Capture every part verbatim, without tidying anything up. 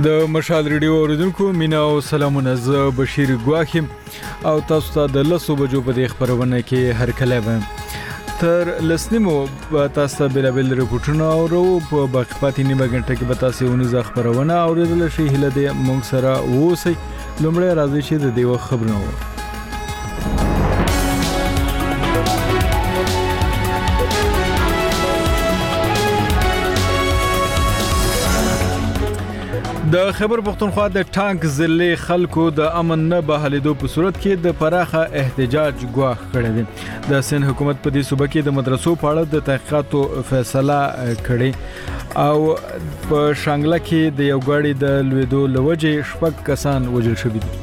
د مشال ریډیو اوریدونکو مینا او سلامونه، زه بشیر ګواخیم او تاسو ته د لسو بجو په دې خبرونه کې هر کله وایم. تر لسنیمو تاسو ته بلابل رپورټونه اورو، په باقی پاتې نیمه غنټه کې به تاسو ونیزه خبرونه اوریدل شي. هله دې مونږ سره اوسئ. لومړی راځي چې د دې خبرونه وو. د خیبر پختونخوا د ټانک ضلع خلکو د امن نه بحالیدو په صورت کې د پراخه احتجاج ګواښ کړی دی. د سند حکومت په دې صوبه کې د مدرسو په اړه د تحقیقاتو فیصله کړې او په شانګله کې د یو غاړي د لویدو لوجې شپږ کسان وژل شوي دي.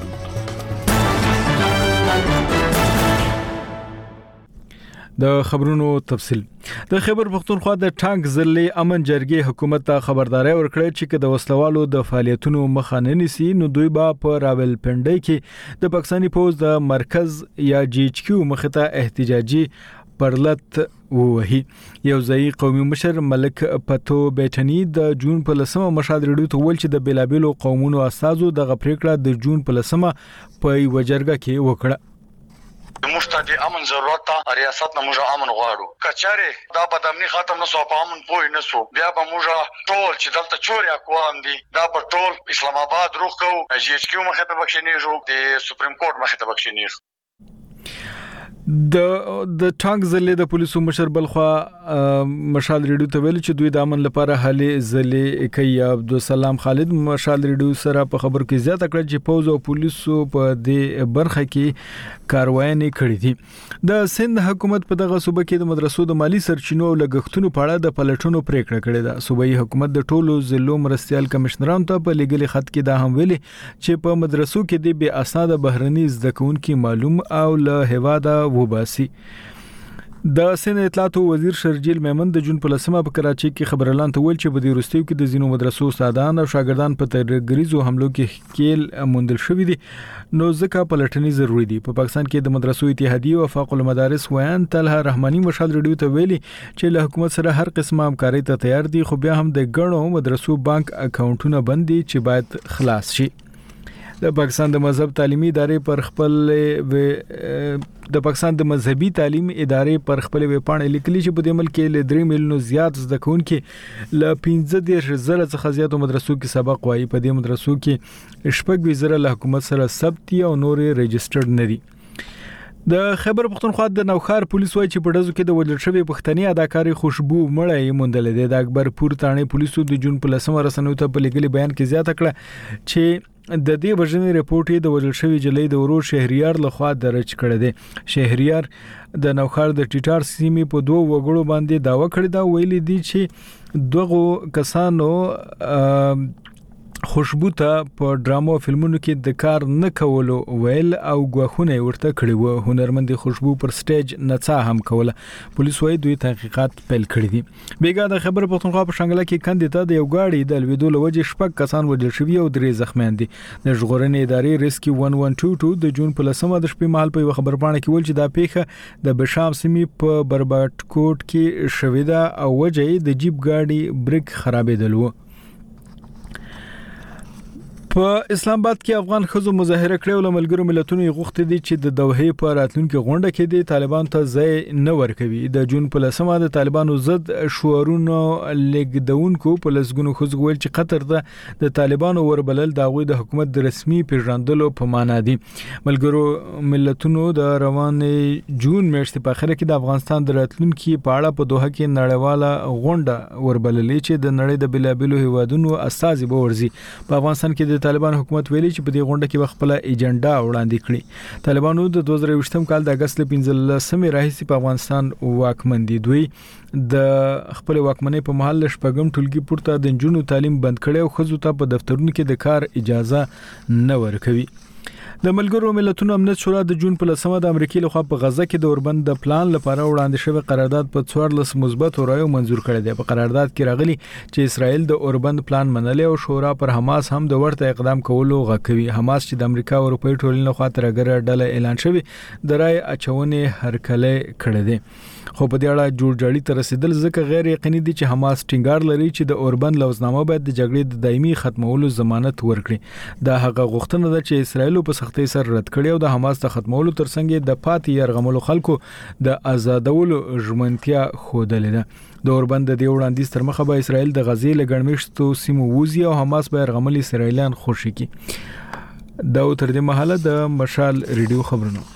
د خبرونو تفصیل. د خیبر پختونخوا د ټانک ضلع امن جرګې حکومت ته خبرداري ورکړه چې د وسلوالو د فعالیتونو مخه نه نیسي نو دوی به په راولپنډي کې د پاکستاني پوز د مرکز یا جی ایچ کیو مخ ته احتجاجي پرلط ووهي. یو ځای قومي مشر ملک پتو بیٹنی د جون په لسمه مشال ریډیو ته ویل چې د بیلابلو قومونو اساسو د غپریکړه د جون په لسمه په وجرګه کې وکړه. موږ ته د امن ضرورت ته ریاست نه موږ امن غواړو. کچاره دا بدامني ختم نه سو په امن پوي نه سو بیا به موږ ټول چې دلته چوري اقوام دي دا په ټول اسلام آباد روخ کو جی ایچ کیو مخه ته بخښنیږو، د سپریم کورټ مخه ته بخښنیږو. د د ټانک ضلع د پولیسو مشر بلخوا مشال ریډیو ته ویل چې دوی د امن لپاره هلې ځلې کوي. عبدالسلام خالد مشال ریډیو سره په خبر کې زیاته کړه چې پوز او پولیسو په دې برخه کې کاروایي کړې دي. د سند حکومت په دغه صوبه کې د مدرسو د مالی سرچینو او لګښتونو په اړه د پلټونو پریکړه کړې ده. صوبایي حکومت د ټولو ضلعو مرستيال کمشنرانو ته په لګلي خط کې دا هم ویلي چې په مدرسو کې د بې اسناد بهرني زده کوونکي معلوم او له هواده وباسي. د سند اطلاعات وزیر شرجیل میمن د جون په لسمه په کراچي کې خبرلان ته ویل چې په دې وروستیو کې د زینو مدرسو استادان او شاګردان په ترګریزو حملو کې کېل موندل شوې دي نو ځکه پلټنې ضروری دي. په پاکستان کې د مدرسو اتحادیه او وفاق المدارس ویان طلحه رحماني مشال ریډیو ته ویلي چې له حکومت سره هر قسمه همکاري ته تیار دي، خو بیا هم د ګڼو مدرسو بانک اکاونټونه بند دي چې باید خلاص شي. د پاکستان د مذهب تعلیمي ادارې پر خپل د پاکستان د مذهبي تعلیم ادارې پر خپل ویب پاڼه لیکلي چې په دې ملک کې ل درې میلیونو زیات زده کوونکي ل پنځه دېرش زره څخه زیاتو مدرسو کې سبق وایي. په دې مدرسو کې شپږ زره له حکومت سره ثبت او نور ريجسترډ نه دي. د خیبر پختونخوا د نوخار پولیس وایي چې په دزو کې د وژل شوی پښتني اداکاري خوشبو مړی موندل دي. د اکبر پور تانه پولیسو د جون په لسمه رسنیو ته په لګلي بیان کې زیاته کړه چې د دې وژنې رپورټ د وژل شوی جلې د ورور شهريار لخوا درج کړی دی. شهريار د نوخار د ټیټار سیمې په دوه وګړو باندې داوا کړی دا ویلي دي چې دغه کسانو خوشبو ته په ډرامو فلمونو کې د کار نه کولو ویل او غوښونه ورته کړی و. هنرمند خوشبو پر سټیج نڅا هم کوله. پولیس وايي دوی تحقیقات پیل کړی دي. بیګا د خبر پختونخوا په شانګله کې کندې ته د یو غاړي د لویدو لوجې شپږ کسان وژل شوي او درې زخمیان دي. د ژغورنې ادارې ریسکیو یک یک دو دوه د جون په لسمه د شپې مهال په خبر پاڼه کې ویل چې دا پیښه د بشام سیمې په برباټ کوټ کې شوې ده او وجې د جیب غاډي بریک خرابېدل و. په اسلام آباد کې افغان خزو مظاهره کړې او ملګرو ملتونو غوښتي دي چې د دوحې په راتلونکو غونډه کې د طالبان ته ځای نه ورکوي. د جون په لسمه د طالبانو ضد شعارونو لګدونکو په لسګونو خزو ویل چې قطر ته د طالبانو وربلل د غوي د حکومت د رسمي پیژندلو په معنا دي. ملګرو ملتونو د روان جون میاشتې په اخر کې د افغانستان د راتلونکو په اړه په دوحه کې نړیواله غونډه وربللې چې د نړۍ د بلابلو هیوادونو اساسي بورزي. په افغانستان کې د طالبان حکومت ویلي چې په دې غونډه کې خپل ایجنډا وړاندې کړي. طالبانو د دوه زره یوولسم کال د اگست پنځلسمې راهیسې په افغانستان واکمن دي. دوی د خپل واکمنۍ په محل شپږم ټولګي پورته د جنونو تعلیم بند کړي او خزو ته په دفترونو کې د کار اجازه نه ورکوي. د ملګرو ملتونو امنیت شورا د جون په لسمه د امریکای لخوا په غزه کې د اوربند د پلان لپاره وړاندې شوی قرارداد په څوارلس مثبت رایو منزور کړی دی. په قرارداد کې راغلي چې اسرائیل د اوربند پلان منلی او شورا پر حماس هم د ورته اقدام کولو غږ کوي. حماس چې د امریکا او اروپאי ټولنې لخوا ترګره ډله اعلان شوی د رای اچونې هرکله کړی دی. خو په دې اړه جوړجاړي تر رسیدل ځکه غیر یقیني دي چې حماس ټینګار لري چې د اوربند لوزنامه باید د جګړې د دایمي ختمولو ضمانت ورکړي. دا هغه غوښتنه ده چې اسرائیل په سختۍ سره رد کړي او د حماس د ختمولو ترڅنګ د پاتې يرغملو خلکو د آزادولو ژمنتیا خوده ده. د اوربند د وړاندیز تر مخه به اسرائیل د غزې له ګڼمشتو سیمو ووزي او حماس به يرغمل اسرائیلیان خوشي کړي. دا تر دې مهاله د مشال ریډیو خبرونه.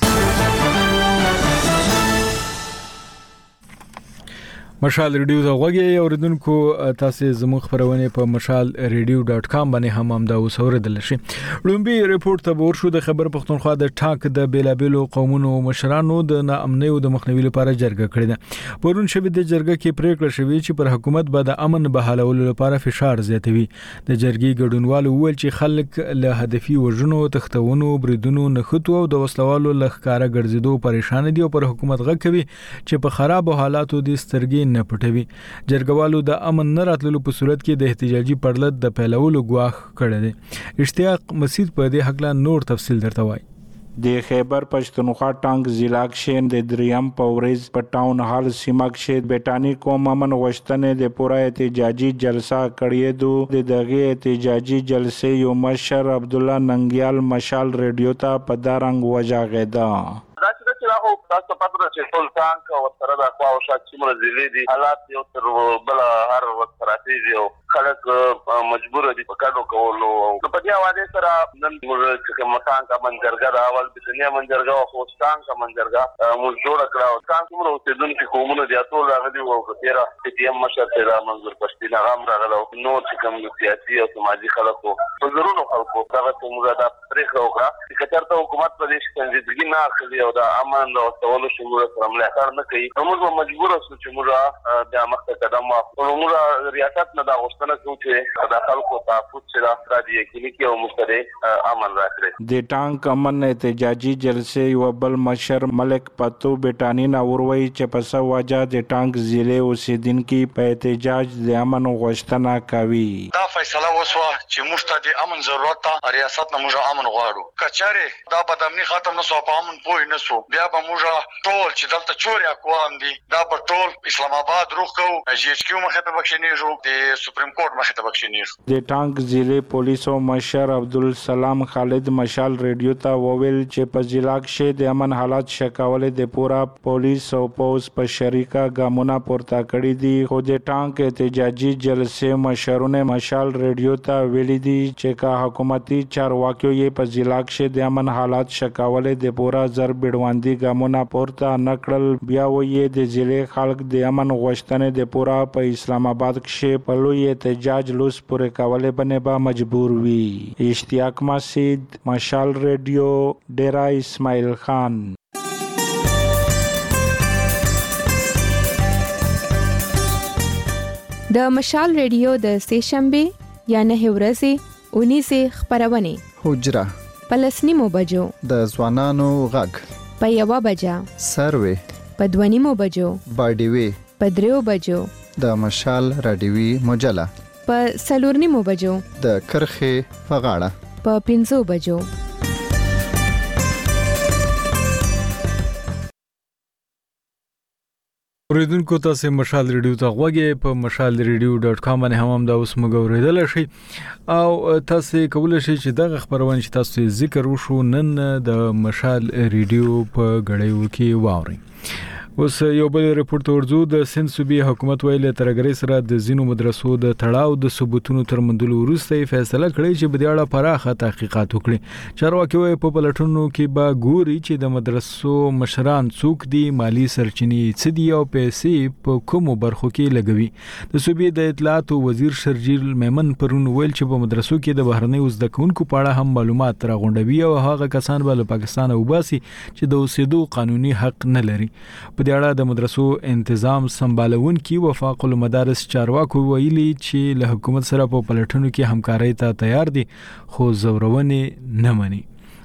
مشال ریډیو ته غوږی اوریدونکو تاسو زموږ خبرونه په مشال ریډیو ډاٹ کام باندې هم هم دا اوسوردل شي. لومبي ریپورت ته ورشو د خبر پښتونخوا د ټاک د بیلابلو قومونو مشرانو د ناامنۍ او د مخنیوي لپاره جرګه کړې ده. پرون شپه د جرګه کې پریکړه شوې چې پر حکومت به د امن بحالولو لپاره فشار زیاتوي. د جرګې ګډونوالو وویل چې خلک له هدفي وژنو، تختونو، بریدونو، نخښتو او د وسلوالو لخکاره ګرځېدو پریشان دي او پر حکومت غږ کوي چې په خراب حالاتو د سترګې نه پټوي. جرګوالو د امن نه راتللو په صورت کې د احتجاجي پړلت د پیلولو غواخ کړی دی. اشتیاق مسعود په دې حق لا نور تفصیل درته وایي. د خیبر پښتونخوا ټانک ضلع کې د دریم پورز په ټاون هال سیمه کې بیٹانی قوم امن غوښتنې د پوره احتجاجي جلسه کړې دو. د دغه احتجاجي جلسې یو مشر عبد الله ننګیال مشال ریډیو ته په دارنګ وجاغیدا. او تاسو پاتره چې ټول ټانک او سره د خوا او شاک څومره ځلې دي حالات یو تر بل هر وخت راځي او خلک مجبور دي په کارو کولو. په دې حواله سره نن چې متان کا منځرګه د اول د دنیا منځرګه او خوستان کا منځرګه موږ جوړ کړو. څنګه څومره اوسېدونکو قومونه دي ټول راغلي او کثیره چې یم مشر ته منظور پښتين غام راغلو. نو چې کوم سیاسي او سماجی خلکو په ضرورو خلکو دغه څومره د پرېخه وکړه چې کترته حکومت په دې څنګه نه اخلي او د امن او تولو شمول سره ملاتړ نه کوي. موږ مجبور اوسو چې موږ د مخه قدم واخلو. موږ ریاست نه دا غوښتنه کوو چې د خلکو تحفظ سره راځي کې او مستری امن راکړي. د ټانک امن احتجاجي جلسې یو بل مشر ملک پتو بیٹانی نا وروي چې په سواجه د ټانک ضلع اوسیدونکو په احتجاج د امن غوښتنه کوي. دا فیصله وسوه چې موږ ته د امن ضرورت ته ریاست نه موږ امن غواړو. کچاره دا بدامني ختم نسو په امن پوي نسو بیا به موږ ټول چې دلته چوري اقوام دي دا په ټول اسلام آباد روخ کو جی ایچ کیو مخه ته بخښنیږو د سپریم کورټ مخه ته بخښنیږو. د ټانک ضلع پولیسو مشر عبدالسلام خالد مشال ریډیو ته وویل چې په ضلع کې د امن حالات شکاولې د پورا پولیس او پوس په شریکه ګامونه پورته کړی دي. خو د ټانک احتجاجي جلسې مشرونه مشال ریډیو ته ویلي دي چې کا حکومتي چارواکیو یې په ضلع کې د امن حالات شکاولې د پورا زر بیړواندي ګامونه پورته نکړل. بیا وایي د ضلع خلک د امن غوښتنې د پورا په اسلام آباد کې په لوی احتجاج لوس پورې کولې باندې به مجبور وي. اشتیاق مسعود مشال ریډیو ډیرا اسماعیل خان. د مشال ریډیو د سهشنبه یا نه ورځې اونیسه خبرونه حجره پلسنیمو بجو د ځوانانو غږ په یوه بجه سروي په دوه بجو باډیوي په دریو بجو د مشال رادیوي مجله په څلور نیمو بجو د کرخه په غاړه په پنځو بجو. اوریدونکو تاسو مشال ریډیو ته غوږی په مشال ریډیو ډاٹ کام باندې هم دا اوس موږ اوریدل شي او تاسو کولای شئ چې دغه خبرونه چې تاسو ذکر وشو نن د مشال ریډیو په غړیو کې واورئ. اوس یو بل ریپورت ورزو د سند صوبې حکومت ویل ترګری سره د زینو مدرسو د تړاو د ثبوتونو تر مندلو وروسته فیصله کړې چې په دې اړه پراخه تحقیقات وکړي. چارواکي وایي په پلټونو کې به ګوري چې د مدرسو مشران څوک دي، مالی سرچینې څه دي او پیسې په کومو برخو کې لګوي. د صوبې د اطلاعات وزیر شرجیل میمن پرون ویل چې په مدرسو کې د بهرنۍ زده کوونکو په اړه هم معلومات راغونډوي او هغه کسان به له پاکستان وباسي چې د اوسېدو قانوني حق نه لري. په دې اړه د مدرسو تنظیم سمبالونکي وفاق المدارس چارواکو ویلي چې له حکومت سره په پلټنو کې همکارۍ ته تیار دي خو زورونه نه مني.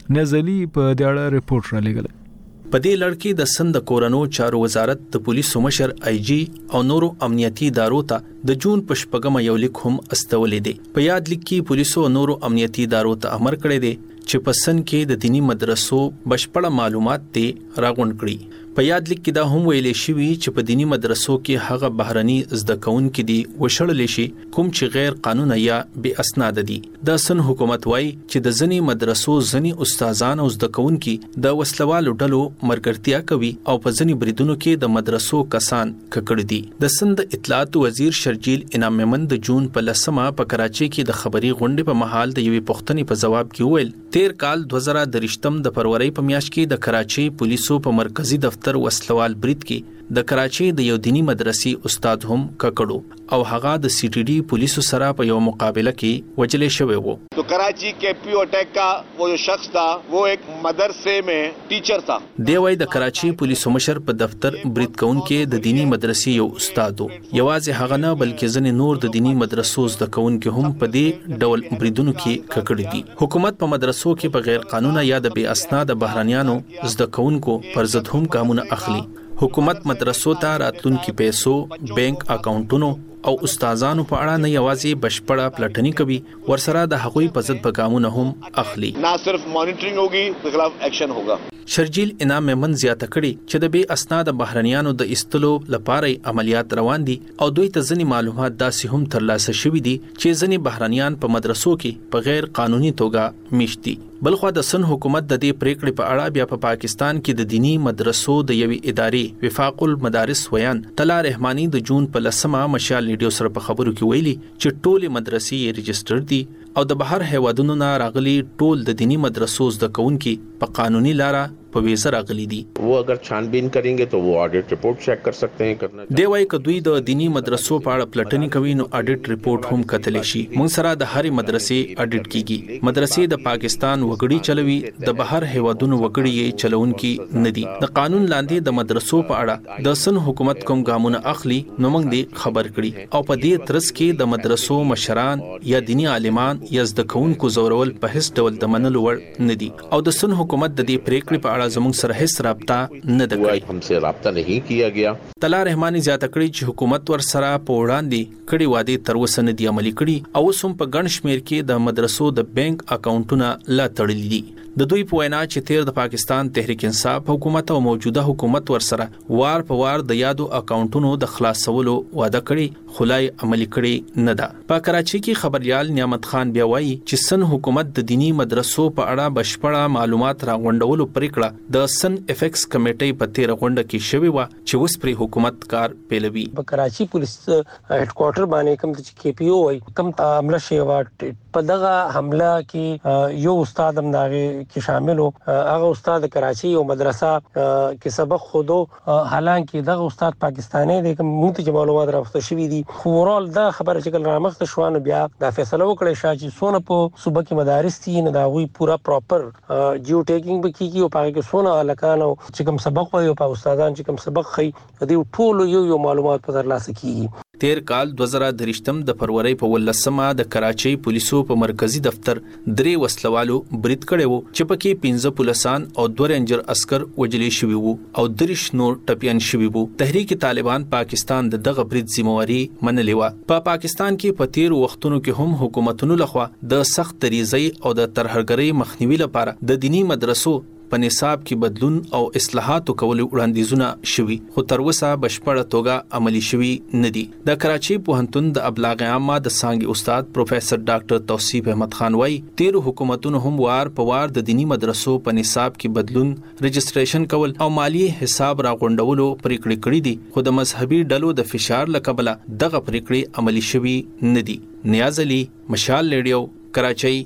نیازلی په دې اړه ریپورت را لګل. په دې لړ کې د سند کورونو چارو وزارت د پولیسو مشر آی جی او نورو امنیتي ادارو ته د جون په شپږمه یو لیک هم استولې دي. په یاد لیک کې پولیسو او نورو امنیتي ادارو ته امر کړی دی چې په سن کې د دینی مدرسو بشپړه معلومات ته راغونډ کړي. په یاد لیک کې دا هم ویلې شوی چې په دینی مدرسو کې هغه بهرني زده کوونکي دي وشړل شي کوم چې غیر قانوني یا بې اسناد دي. د سن حکومت وايي چې د ځنی مدرسو ځنی استادان او زده کوونکي د وسلوالو ډلو مرګرتیا کوي او په ځنی بریدونو کې د مدرسو کسان ککړ دي. د سند اطلاعات وزیر شرجیل انعام مومن د جون په لسمه په کراچي کې د خبري غونډې په محل د یوې پوښتنې په جواب کې ویل تیر کال دوه زره درشتم د فروری په میاشت کې د کراچي پولیسو په مرکزی دفتر تر وسلوال برید کې د کراچي د یو دینی مدرسې استاد هم ککړو او هغه د سی ټی ډی پولیسو سره په یو مقابله کې وجلې شوی وو. تو کراچی کے پیو اٹیک کا وہ جو شخص تھا وہ ایک مدرسے میں ٹیچر تھا. دی وای د کراچي پولیسو مشر په دفتر برید کونکي د دینی مدرسې یو استاد وو. یوازې هغه نه بلکې ځنې نور د دینی مدرسو زده کوونکي هم په دې ډول بریدونو کې ککړ دي. حکومت په مدرسو کې په غیر قانوني یا د بې اسناد بهرانيانو زده کوونکو پر ضد هم ګامونه اخلي. حکومت مدرسو ته راتلونکي پیسو، بانک اکاونټونو او استادانو په اړه نه یوازې بشپړه پلټنی کوي ورسره د هغوی په ضد پیغامونه هم اخلي. نه صرف مانیټرینګ ہوگی د خلاف ایکشن ہوگا. شرجیل انعام مومن زیاته کړي چې د بې اسناد بهرنیانو د استلو لپاره عملیات روان دي او دوی ته ځینې معلومات داسې هم ترلاسه شوي دي چې ځینې بهرنیان په مدرسو کې په غیر قانوني توګه میشت دي. بلخو د سن حکومت د دې پریکړې په اړه بیا په پا پاکستان کې د دینی مدرسو د یوې ادارې وفاق المدارس ویان طلا رحمانی د جون په لسمه مشال ریډیو سره په خبرو کې ویلي چې ټولې مدرسې یې رجسټر دي او د بهر هیوادونو نه راغلي ټول د دینی مدرسو زده کوونکي په قانوني لاره په ویزه راغلي دي. वो अगर छानबीन करेंगे तो वो ऑडिट रिपोर्ट चेक कर सकते हैं. करना دی وای ک دوی د دینی مدرسو په اړه پلټنی کوي نو اډیټ ریپورت هم کتلی شي. مونږ سره د هرې مدرسې اډیټ کیږي. مدرسې د پاکستان وګړي چلوي د بهر هیوادونو وګړي یې چلونکي ندي. د قانون لاندې د مدرسو په اړه د سن حکومت کوم ګامونه اخلي نو موږ دې خبر کړي او په دې ترڅ کې د مدرسو مشران یا دینی عالمان یا زده کوونکو زورول په هیڅ ډول د منلو وړ ندي او د سن حکومت د دې پریکړې په اړه زموږ سره هیڅ رابطه نه ده کړې. हमसे رابطه नहीं किया गया. طلا رحمانی زیاته کړي چې حکومت ور سره په وړاندې کړي وعده تر اوسه نه دی عملي کړي او اوس هم په ګڼ شمیر کې د مدرسو د بانک اکاونټونه لا تړلي دي. د دوی په وینا چې تیر د پاکستان تحریک انصاف حکومت او موجوده حکومت ور سره وار په وار د یادو اکاونټونو د خلاصولو وعده کړي خلای عملي کړي نه ده. په کراچي کې خبريال نعمت خان بیا وایي چې سن حکومت د دینی مدرسو په اړه بشپړه معلومات راغونډولو پریکړه د سن افیکس کمیټې په تیر غونډه کې شوی و چې اوس پر حکومت کار پیلوي. په کراچي پولیس هډ کوارټر باندې کوم چې کې پی او وای کوم حمله شوی په دغه حمله کې یو استاد هم داغه کې شامل وو. هغه استاد کراچي او مدرسه کې سبق خودو حالانکه دغه استاد پاکستاني دی کوم موږ معلومات راوخته شوی دي. اورال دا خبره چې کله رامخته شوانه بیا دا فیصله وکړه چې سونه په صوبه کې مدارس دي نه دا وی پورا پراپر جیو ټیکینګ به کیږي او پاره کې سونه الکانو چې کوم سبق وایي او په استادان چې کوم سبق خي دی ټول یو یو معلومات په ترلاسه کیږي. تیر کال دوه زره درشتم د فروری په ولسمه د کراچي پولیسو په مرکزی دفتر درې وسلوالو برید کړي وو چې پکې پنځه پولیسان او دوه رینجر عسكر وجلې شوي وو او درش نور ټپيان شوي وو. تحریک طالبان پاکستان د دغه برید ذمہواری منلې و. په پا پاکستان کې په تیر وختونو کې هم حکومتونو لخوا د سخت دریزي او د ترهګرۍ مخنیوي لپاره د دینی مدرسو په نصاب کې بدلون او اصلاحاتو کولو وړاندیزونه شوي خو تر اوسه بشپړه توګه عملی شوي نه دي. د کراچي پوهنتون د ابلاغ عامه د څانګې استاد پروفیسور ډاکټر توصیف احمد خان وايي تیر حکومتونو هم وار په وار د دینی مدرسو په نصاب کې بدلون، رجسټریشن کول او مالی حساب راغونډولو پریکړې کړې دي خو د مذهبي ډلو د فشار لکبله دغه پریکړې عملی شوي نه دي. نیاز علي، مشال ریډیو، کراچي.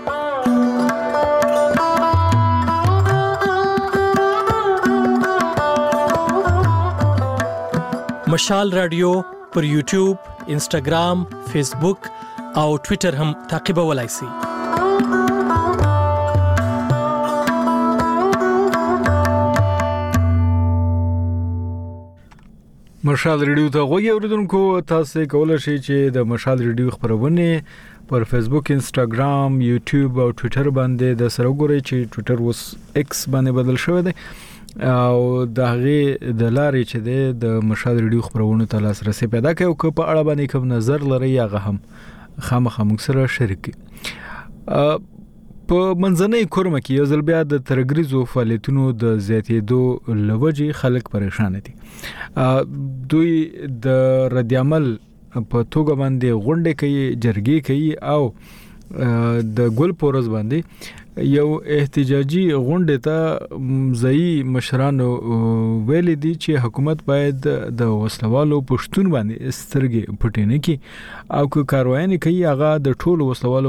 مشال رادیو پر یوټیوب، انسټاګرام، فیسبوک او ټوئیټر هم تعقیبولای شئ. مشال ریډیو ته غوږی اوریدونکو تاسو کولای شئ چې د مشال ریډیو خبرونه پر فیسبوک، انسټاګرام، یوټیوب او ټوئیټر باندې د سره وګورئ چې ټوئیټر اوس ایکس باندې بدل شوی دی او د هغه د لارې چې د مشال ریډیو خبرونه ته لاسرسي پیدا کوي او په اړه باندې کوم نظر لري هغه هم خامخا موږ سره شریک کړئ. په منځنۍ کورمه کې یو ځل بیا د ترګریزو فعالیتونو د زیاتېدو لوجې خلک پریشان دي. دوی د ردعمل په توګه باندې غونډې کوي، جرګې کوي او د ګل پورز باندې یو احتجاجي غونډه ته ځای مشرانو ویل دي چې حکومت باید د وسلوالو پښتون باندې سترګې پټینه کی او که کاروایي کوي هغه د ټولو وسلوالو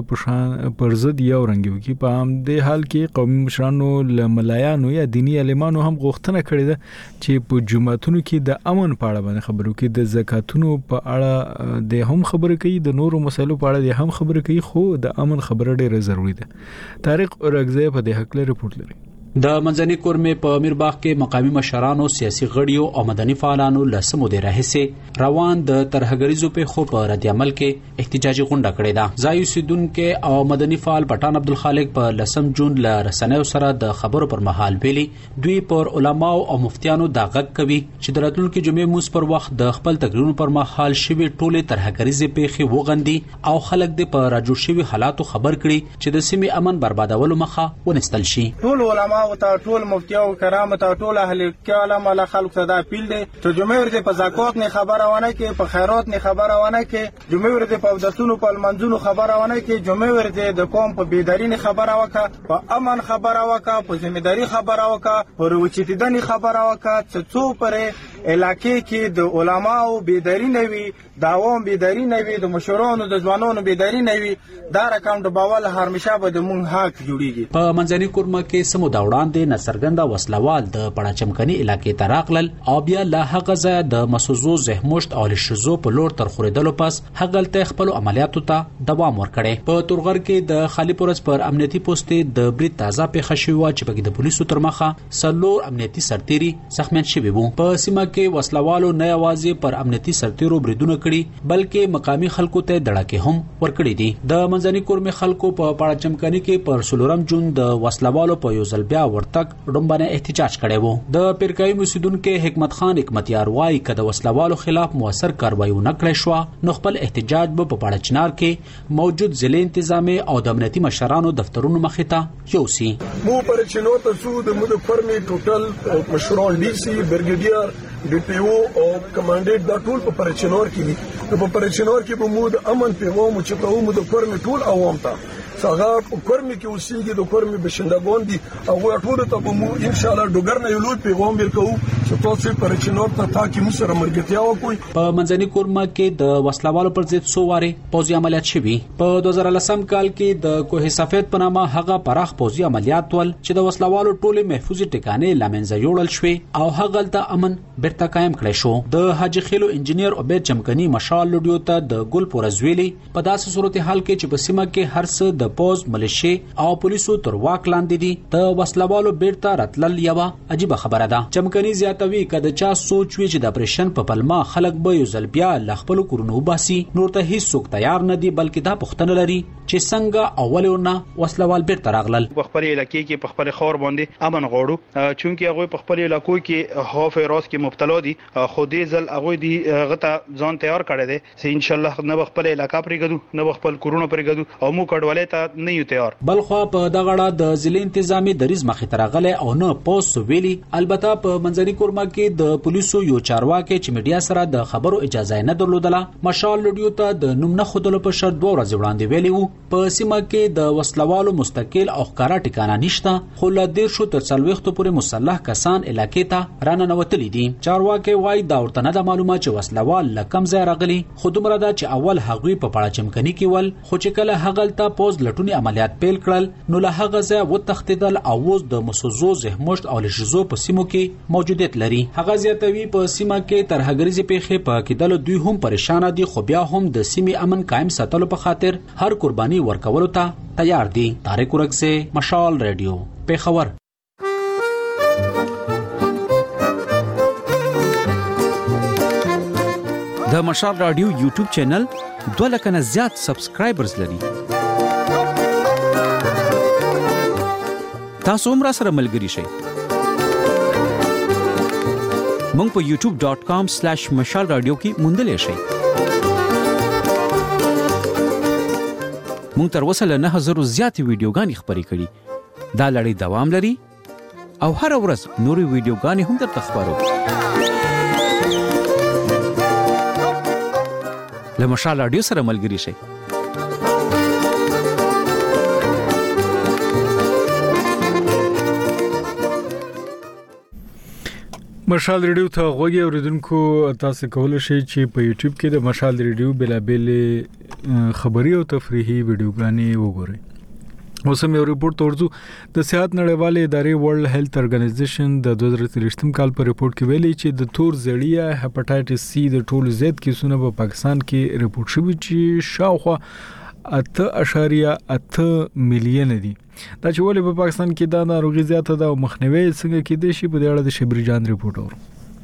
پر ضد یو رنګ وکي. په هم د حال کې قومي مشرانو لملایانو یا دینی علمانو هم غوښتنه کړې ده چې په جمعتونو کې د امن په اړه باندې خبرو کوي، د زکاتونو په اړه د هم خبرې کوي، د نورو مسایلو په اړه د هم خبرې کوي، خو د امن خبره ډیره ضروری ده. طارق ورغزه په دې حق له رپورت لري. د منځني کورمې په میرباغ کې مقامی مشرانو، سیاسي غړیو او مدني فعالانو لسمو د راهسه روان د ترهګریزو په خو په رد عمل کې احتجاجي غونډه کړې ده. ځای اوسیدونکو او مدني فعال پټان عبدالخالق په لسم جون ل رسنیو سره د خبرو پر مهال ویلي دوی پر علماو او مفتیانو د غږ کوي چې د راتلونکو جمعې موس پر وخت د خپل تقریرونو پر مهال شوی ټوله ترهګریزې پیخي وغندي او خلک د په راجو شوی حالاتو خبر کړي چې د سیمې امن بربادولو مخه ونستل شي. ټول علما او ټول مفتي او کرامت او ټول اهل کلام له خلق صدا پیل دي ته جمعه ورته په زکات نه خبره ونه کې، په خیرات نه خبره ونه کې، جمعه ورته په دسونو په منځونو خبره ونه کې، جمعه ورته د قوم په بیداری نه خبره وکا، په امن خبره وکا، په ځمېداري خبره وکا، پر وچیدنی خبره وکا، چې څو پر علاقې کې د علماو بیداری نه وي، د عوام بیداری نه وي، د مشرانو د ځوانانو بیداری نه وي، دا رقم د باول هرمشه به د مونږ حق جوړیږي. په منځني کورمه کې سمو دا وړاندې نصرګنده وسلوال د پړاچمکني علاقې ته راغلل او بیا له هغه ځای د مسوزو زهمشت او لشزو په لور تر خورېدلو پس هغلته خپل عملیاتو ته دوام ورکړي. په تورغر کې د خالی پورس پر امنیتي پوسټ د بریټ تازه پیښه شوی و چې په د پولیسو تر مخه سلور امنیتي سرتيري زخمیان شوي وو. په سیمه کې وسلوالو نه یوازې پر امنیتي سرتيرو بریدونه کړي بلکې مقامی خلکو ته دړکې هم ورکړي دي. د منځني کورمې خلکو په پړاچمکني کې پر سلورم جون د وسلوالو په یو ځل بیا ورتګ ډومبنه احتجاج کړي وو. د پیرکای مسیدونکو حکمت خان حکمتیار وای کده وسلوالو خلاف موثر کاروایی نه کړی شو نو خپل احتجاج به په پړاچنار کې موجود ضلع انتظامی او د امنیتي مشرانو دفترونو مخې ته یوسي. مو پر چینو ته سو د مو د فرمي ټوټل مشران ډي سي برګیډیر ډي پی او او کمانډنټ دا ټول په پرچنور کې دي. په پرچنور کې به مو د امن پیغام چې په مو د فرمي ټول عوام ته څنګه په کورمي کې اوسېږي د کورمي بشندګان دي او ټول ته به مو ان شاء الله ډوګر نه یو لوی پیغام ورکوو چې تاسو پر چینور ته تاکي مو سره مرګتیا وکړي. په منځني کورمه کې د وسلوالو پر ضد څو واره پوځي عملیات شوي. په دوه زره لسم کال کې د کوه سفید په نامه هغه پراخ پوځي عملیات ول چې د وسلوالو ټوله محفوظي ټکانې لامنځه یوړل شوې او هغه د امن برته قائم کړی شو. د حاجی خیلو انجنیر عبید چمکني مشال لډیو ته د ګل پورزویلی په داسې صورتحال کې چې په سیمه کې هر څه د پوز ملیشي او پولیسو تر واک لاندې دي د وسلوالو بیرته راتلل یو عجیب خبره ده. چمکني زیاتوي کده چا سوچ وی چې د اپریشن په پلمه خلک به یو ځل بیا ل خپل کورونو باسي نور ته هیڅ څوک تیار نه دي بلکې دا پښتنه لري چې څنګه اولونه وسلوال بیرته راغلل. په خپل علاقې کې په خپل خور باندې امن غوړو چونکی هغه په خپل علاقو کې خوف راز کې مبتلا دي خو دې ځل هغه دي غته ځان تیار کړی دي چې ان شاء الله نه خپل علاقې پرېګدو نه خپل کورونو پرېګدو او مو کډولې ته نه یو تیار. بلخو په دغړه د ضلع انتظامی دریز مخې ترغله او نه پوس ویلي. البته په منځني کورمه کې د پولیسو یو چارواکي چې میډیا سره د خبرو اجازه نه درلودله مشال لډیو ته د نوم نه خودلو په شرط دوه ورځې وړاندې ویلي وو. په سیمه کې د وسلوالو مستقل او ښکارا ټکانه نشته خو ل دیر شو تر څلويختو پورې مسلح کسان علاقې ته رانه نوتلي دي. چارواکي وای دا ورته نه د معلومه چې وسلوال لکم ځای راغلي خو دومره دا چې اول هغوی په پړاچمکني کې ول خو چې کله هغلته پوز لټونی عملیات پیل کړل نو له هغه ځای وتښتیدل او اوس د مسوزو زهمشت او لشزو په سیمو کې موجودیت لري. هغه زیاتوي په سیمه کې ترهګریزي پیښې په کېدل دوی هم پریشان دي خو بیا هم د سیمې امن قائم ساتلو په خاطر هر قرباني ورکولو ته تیار دي. طارق ورغزه مشال ریډیو پیښور. د مشال رادیو یوټیوب چینل دوه لک نه زیات سبسکرایبرز لري. تاسو هم راسره ملګري شئ. مونږ په یوټیوب ډاٹ کام سلیش مشال رادیو کې موندلای شئ. مونږ تر اوسه له نه هزار زیاتې ویډیوګانې خپرې کړي. دا لړۍ دوام لري او هر ورځ نورې ویډیوګانې هم درته خپرو. له مشال رادیو سره ملګري شئ. مشال ریډیو ته غوږی اوریدونکو تاسو کولای شئ چې په یوټیوب کې د مشال ریډیو بلابل خبري او تفریحي ویډیوګانې وګورئ. اوس هم یو ریپورت ورځو. د صحت نړیوالې ادارې ورلد هیلث ارګنایزیشن د دوه زره څلوېښتم کال په ریپورت کې ویلي چې د تور زړیا هپاتایټس سی د ټولو زیات کیسونه په پاکستان کې ریپورت شوي چې شاوخوا اته اعشاریه اته میلیون دي. دا چې ولې په پاکستان کې دا ناروغي زیاته ده او مخنیوي څنګه کېدای شي په دې اړه د شبري جان ریپورت اورو.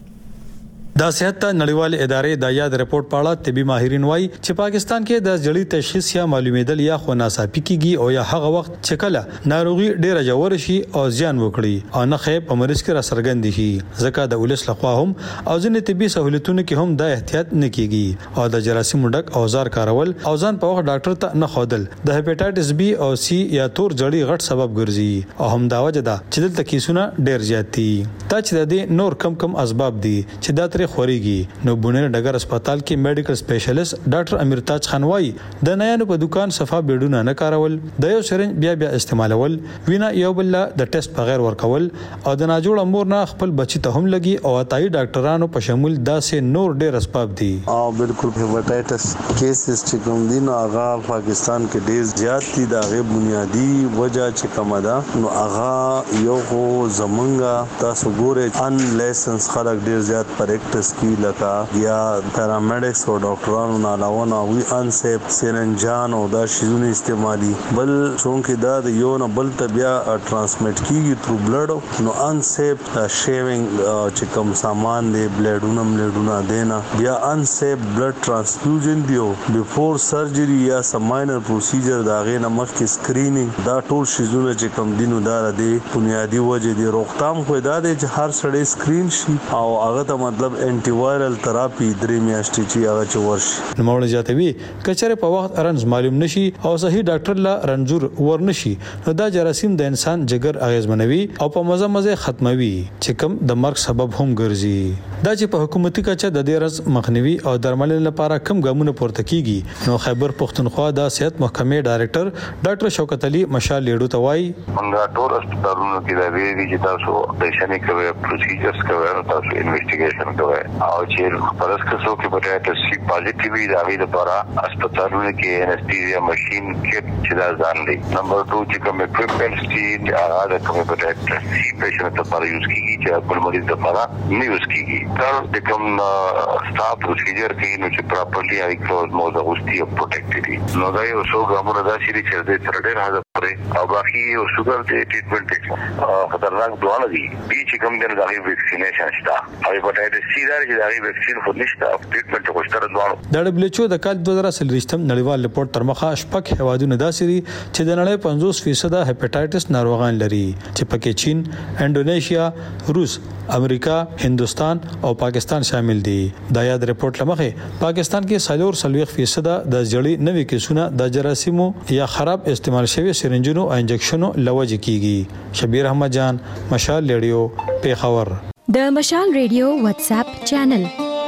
د صحت نړیوال ادارې د یاد ریپورت په اړه طبي ماهرین وایي چې پاکستان کې د جړی تشخیص یا معلومېدل یا خو ناڅاپي کیږي او یا هغه وخت چې کله ناروغي ډیره ژور شي او زیان وکړي او نه خې په مریض کې را څرګند شي. ځکه د ولس لخوا هم او ځینې طبي سہولتونو کې هم د احتیاط نه کیږي او د جراثیم ډک اوزار کارول او ځان په وخت ډاکټر ته نه خودل د هپاتایټس بی او سی یا تور جړی غټ سبب ګرځي او هم دا وجه ده چې دلته کیسونه ډیر زیات دي. تا چې د دې نور کم کم اسباب دي چې دا تر خوريږي نو بونیر ډګر هسپتال کې میډیکل سپیشلیست ډاکټر امیرتاج خان وایي د نایانو په دکان صفه بیډونه نه کارول، د یو سرنج بیا بیا استعمالول، وینا یو بل د ټیسټ بغیر ورکول او د ناجوړ امور نه خپل بچی ته هم لګي او اتای ډاکټرانو په شمول داسې نور ډیر اسباب دي. او بالکل هپاتایټس کیسز چې کوم دي نو هغه پاکستان کې ډیر زیات دي. دا غي بنیادی وجہ چې کومه ده نو هغه یو خو زمونږه تاسو ګوره ان لایسنس خلک ډیر زیات پریکټس کی لکه یا پیرامیډکس او ډاکټرانو نه علاوه نو وی ان سیف سرنجان او دا شیزونه استعمالي بل څونکه دا د یو نه بل ته بیا ټرانسمیټ کیږي تھرو بلډ نو ان سیف شیوینګ چې کوم سامان دی بلډونه ملډونه دینا بیا ان سیف بلډ ټرانسفیوژن دیو بیفور سرجری یا سم ماینر پروسیجر دا غي نه مخکې سکرینینګ دا ټول شیزونه چې کوم دینو دا دی بنیادی وجه دی. روغتام خو دا دی چې هر سړی سکرین شي او هغه ته مطلب انټي وایرل تراپی درې میاشتې چې هغه چې ورشي. نو موږ جاتوي کچره په وخت ارنز معلوم نشي او صحیح ډاکټر لا رنځور ورنشي نو دا جراثیم د انسان جګر اغیزمنوي او په مزه مزه ختموي چې کوم د مرګ سبب هم ګرځي. دا چې په حکومتي کچه د دې رز مخنیوي او درملنې لپاره کم ګامونه پورته کیږي نو خیبر پختونخوا د صحت محکمې ډایریکټر ډاکټر شوکت علي مشال لیډو ته وایي موږ ټول هسپتالونو کې دا ویلي چې تاسو اپریشن کوي پروسیجرز کوي تاسو انویسټیګیشن کوي او چې پرس کسو کې هپاتایټس سی پازیټیوي دا وی لپاره هسپتالونو کې انستیزیا ماشين کې چې دا ځان دی. نمبر دوه چې کوم اکوپمنټس چې هغه د کوم هپاتایټس سی پیشنټ لپاره یوز کیږي چې خپل مریض لپاره نه یوز کیږي. تر د کوم سټاپ پروسیجر کې نو چې پراپرلی هغه کلوز موزه غوستي او پروټیکټډ نو دا یو څو ګامونه دا شي چې د تر ډېر حد پورې او باقي یو شوګر د ټریټمنټ خطرناک دوه دي چې کوم د دغه ویکسینیشن شته او هپاتایټس سی دا چې دغه ویکسین خو نشته ټریټمنټ خوشتره دوه. د دبليو ایچ او د کال دوه زره څلوېښتم نړیوال ریپورت تر مخه شپږ هیوادونه داسې دي چې د نړۍ پنځوس فیصد هپاتایټس ناروغان لري چې پکې چین، انډونیشیا، روس، امریکا، هندستان او پاکستان شامل دي. دا یاد ریپورت لمخه پاکستان کې څلور څلوېښت فیصد د جړی نوې کیسونه د جراثیمو یا خراب استعمال شوی سرنجونو او انجکشنو لوجه کیږي. شبیر احمد جان، مشال ریډیو، پیښور. د مشال ریډیو واتس اپ چینل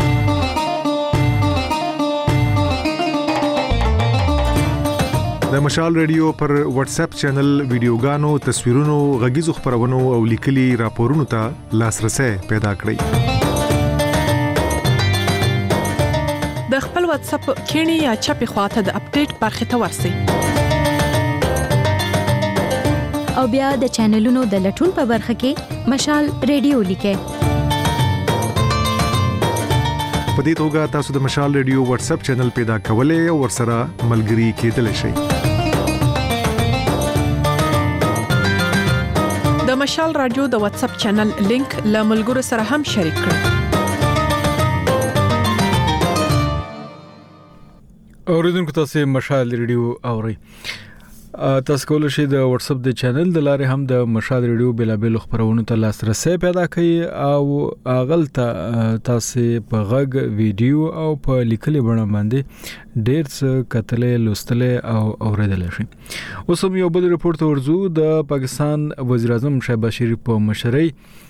د مشال ریډیو پر واتس اپ چینل ویډیوګانو، تصویرونو، غږیزو خبرونو او لیکلي راپورونو ته لاسرسي پیدا کړئ. د خپل واتس اپ کینی یا چپی خواته د اپډیټ برخه ته ورسئ او بیا د چینلونو د لټون په برخه کې مشال ریډیو لیکئ. په دې توګه تاسو د مشال ریډیو واتس اپ چینل پیدا کولای او ورسره ملګري کېدلی شئ. د مشال رادیو د واتس اپ چینل لینک له ملګرو سره هم شریک کړئ. اوریدونکو تاسو مشال ریډیو اوري. تاسو کولای شئ د واتس اپ د چینل د لارې هم د مشال ریډیو بلابل خبرونو ته لاسرسي پیدا کړئ او اغلته تاسو په غږ ویډیو او په لیکلي بڼه باندې ډېر څه کتلې لوستلې او اوریدلې شي. اوس هم یو بل ریپورت ورزو. د پاکستان وزیر اعظم شهباز شریف په مشرۍ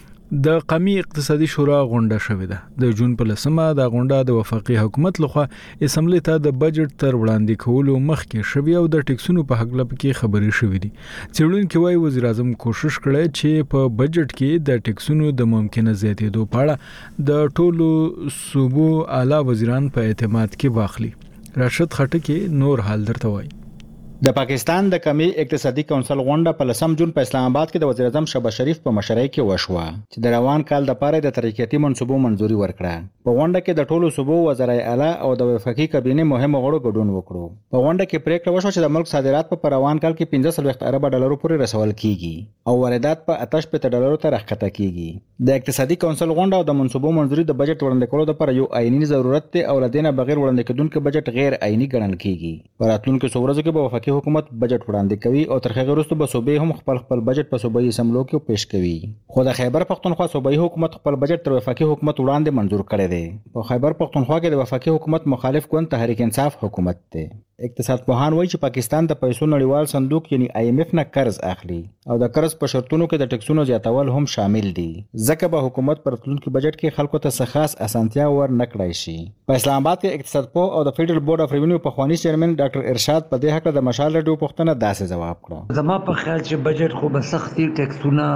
د قومي اقتصادي شورا غونډه شوې ده. د جون په لسمه د غونډه د وفاقي حکومت لخوا اسمبلی ته د بجټ تر وړاندې کولو مخکې شوې او د ټیکسونو په حق لپاره کې خبرې شوې دي. څېړونکو وايي وزیر اعظم کوشش کړی چې په بجټ کې د ټیکسونو د ممکنه زیاتېدو په اړه د ټولو صوبو اعلی وزیران په اعتماد کې واخلي. راشد خټک نور حال درته وایي. د پاکستان د قومي اقتصادي کونسل غونډه په لسم جون په اسلام آباد کې د وزیر اعظم شهباز شریف په مشرۍ کې وشوه چې د روان کال د پاره د ترقیاتي منصوبو منځوري ورکړه. په غونډه کې د ټولو صوبو وزرای اعلی او د وفاقي کابینې مهم غړو ګډون وکړو. په غونډه کې پریکړه وشوه چې د ملک صادرات په روان کال کې پنځه سوه ارب ډالرو پورې رسول کیږي او واردات په اته شپږ ډالرو ته راښکته کیږي. د اقتصادي کونسل غونډه او د منصوبو منځوري د بجټ وړاندې کولو لپاره یو آئینی ضرورت دی او لدینه بغیر وړاندې کېدونکو بجټ غیر آئینی ګڼل کیږي. په راتلونکو څو ورځو کې به وفاقي حکومت بجټ وړاندې کوي او تر هغه وروسته به صوبې هم خپل خپل بجټ په صوبایي اسمبلو کې پیش کوي. خو د خیبر پختونخوا صوبایي حکومت خپل بجټ تر وفاقي حکومت وړاندې منظور کړی دی. په خیبر پختونخوا کې د وفاقي حکومت مخالف ګوند تحریک انصاف حکومت دی. اقتصاد پوهان وایي چې پاکستان د پیسو نړیوال صندوق یعنی آی ایم ایف نه قرض اخلي او د قرض په شرطونو کې د ټیکسونو زیاتول هم شامل دي. ځکه به حکومت پر راتلونکي بجټ کې خلکو ته څه خاص اسانتیا ور نه کړای شي. په اسلام آباد کې اقتصاد پوه او د فیډرل بورډ اف ریونیو پخوانی چیرمن ډاکټر ارشاد په دې حق د مشال ریډیو پوښتنه داسې جواب کړ. زما په خیال چې بجټ خو به سختي ټیکسونه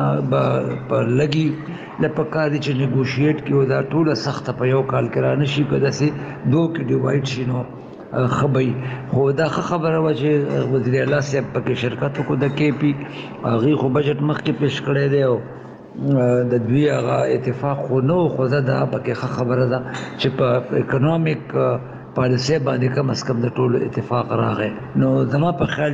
به لګي لپاره چې نیګوشیټ کیو دا ټول سخت په یو کال کې را نشي په داسې دوه کې ډیوایډ شي نو خبري. خو دا خبره و چې وزیر اعلی صاحب پکې شرکت کو د کې پی هغه خو بجټ مخکې پیش کړی دی او د دوی هغه اتفاق خو نو خو دا پکې خبره ده چې په اکونومیک پالیسي باندې کم از کم د ټولو اتفاق راغی. نو زما په خیال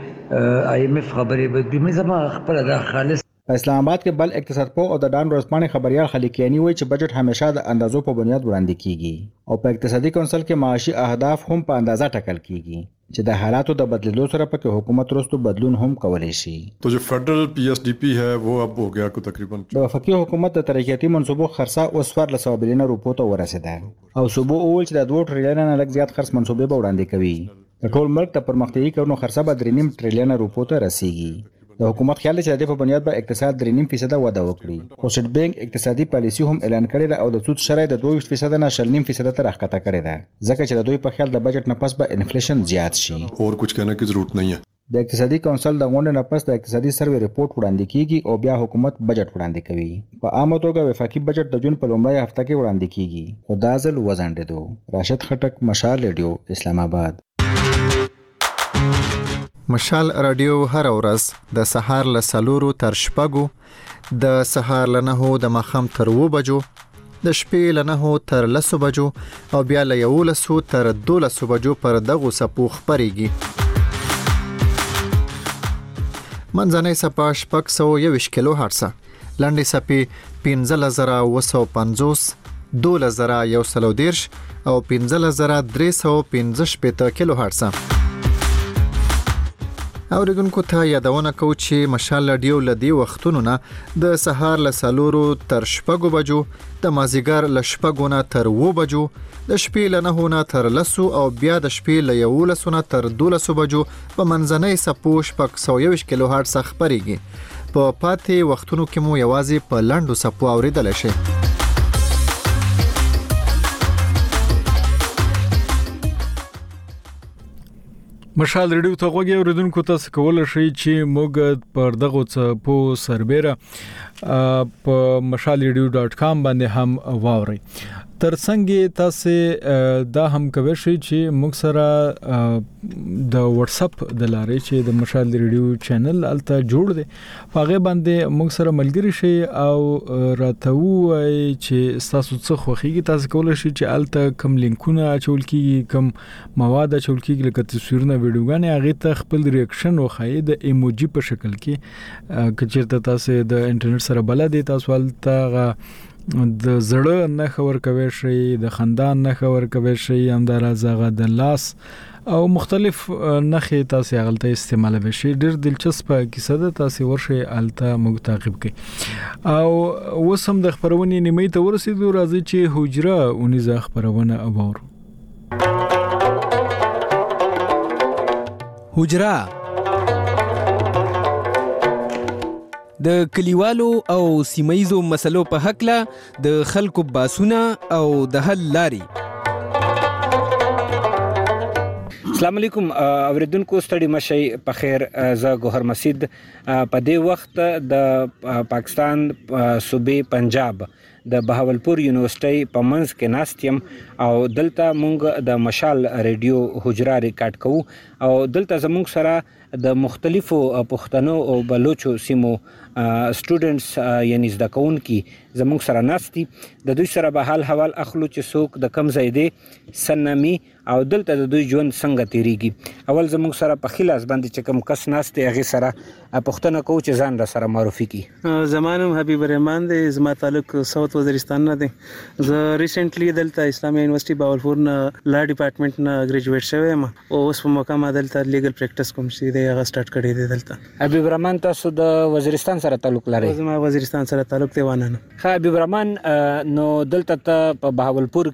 چې آی ایم ایف خبرې به دوی زما خپل دا خالص. په اسلام آباد کې بل اقتصاد پوه او د ډان ورځپاڼې خبريال خلیقیانی وایي چې بجټ همیشه د اندازو په بنیاد وړاندې کیږي او په اقتصادي کونسل کې معاشي اهداف هم په اندازه ټاکل کیږي چې د حالاتو د بدلیدو سره پکې حکومت وروسته بدلون هم کولی شي. تو جو فیڈرل پی ایس ڈی پی ہے وہ اب ہو گیا کو تقریباً د وفاقي حکومت د ترقیاتي منصوبو خرڅه اوس څوارلس سوه بلیونه روپو ته ورسېده او صوبو اول چې د دوه ټریلیونه نه لږ زیات خرڅ منصوبې به وړاندې کوي. د ټول ملک د پرمختیایي کارونو خرڅه به درې نیم ټریلیونه روپو ته رسیږي. د حکومت خیال چې د دې په بنیاد به اقتصاد درې نیم فیصد وده وکړي. خو سټ بانک اقتصادي پالیسي هم اعلان کړې ده او د سود شرای د دوه فیصد نه شل نیم فیصد ته راښکته کړې ده ځکه چې د دوی په خیال د بجټ نه پس به انفلیشن زیات شي. اور کچھ کہنے کی ضرورت نہیں ہے. د اقتصادي کونسل د غونډې نه پس د اقتصادي سروې ریپورت وړاندې کیږي او بیا حکومت بجټ وړاندې کوي. په عامه توګه وفاقي بجټ د جون په لومړۍ هفته کې وړاندې کیږي. خو دا ځل وځنډېدو. راشد خټک مشال ریډیو اسلام آباد. مشال رادیو هر ورځ د سهار له سلورو تر شپږو د سهار له نهو د ماښام تر اوو بجو د شپې له نهو تر لسو بجو او بیا له یولسو تر دولسو بجو پر دغو څپو خپرېږي. منځنۍ څپه شپږ سوه یوویشت کیلو هرټزه، لنډې څپې پنځلس زره اوه سوه پنځوس، دولس زره یو سل او دېرش او پنځلس زره درې سوه پنځه شپېته کیلو هرټزه. اوریدونکو ته یادونه کوو چې مشال رادیو له دې وختونو نه د سهار له څلورو تر شپږو بجو، د مازدیګر له شپږو نه تر اوو بجو، د شپې له نهو نه تر لسو او بیا د شپې له یولسو نه تر دولسو بجو په منځنۍ څپو شپږ سوه یوویشت کیلو هرټز خپرېږي. په پاتې وختونو کې مو یوازې په لنډو څپو اورېدلی شئ. مشال ریډیو ته غوږی اوریدونکو تاسو کولای شئ چې موږ پر دغه څپو سربېره په مشال ریډیو ډاټ کام باندې هم واورئ. ترڅنګ تاسو دا هم کوئ چې موږ سره د واتس اپ د لارې چې د مشال ریډیو چینل الته جوړ دی هغه باندې موږ سره ملګری شئ او راته وایي چې تاسو څه خوښیږي. تاسو کولای شئ چې الته کوم لینکونه اچول کیږي، کوم مواد اچول کیږي، لکه تصویرونه، ویډیوګانې، هغه ته خپل ریاکشن وخایي د ایموجي په شکل کې. که چیرته تاسو د انټرنیټ سره بلد یې تاسو الته د زړه نه خبر کوي شي د خندان نه خبر کوي شي همدارازغه د لاس او مختلف نخې تاسو غلطه استعمال به شي. ډېر دلچسپه کیسه ده، تاسو ورشي الته موږ تعقیب کړئ. او وسم د خبرونې نیمه ته ورسېدو، راځي چې حجره اونیزه خبرونه اورو. حجره د کلیوالو او سیمایزو مسلو په حق له د خلکو باسونه او د حل لاري. السلام علیکم اوریدونکو، ستړي مشي په خیر. زه ګوهر مسید په دې وخت د پاکستان صوبې پنجاب د بهاولپور یونیورسيټي په منځ کې ناستیم او دلته مونږ د مشال ریډیو حجره ریکارډ کوو او دلته زموږ سره د مختلفو پښتنو او بلوچو سیمو سټوډنټس یعنی زده کوونکي زموږ سره ناستي. د دوی سره به حال حوال اخلو چې څوک د کم ځای دی، سنمي او دلته د دوی ژوند څنګه تیریږي. اول زموږ سره په خلاص باندې چې کوم کس ناستي هغه سره پښتنه کوو چې ځان را سره معرفي کی. زمانم حبیب الرحمن دی، زما تعلق ساوث وزیرستان نه دی. زه ریسنټلی دلته اسلامي یونیورسيټي باولپور نه لا ډپارټمنټ نه ګریجویټ شوم او اوس په مقام دلته لیګل پریکټس کوم چې دی هغه سٹارټ کړی دی دلته. حبیب الرحمن تاسو د وزیرستان سره تعلق لرئ؟ زما وزیرستان سره تعلق دی وانه. ها حبیب الرحمن، نو دلته ته په بهاولپور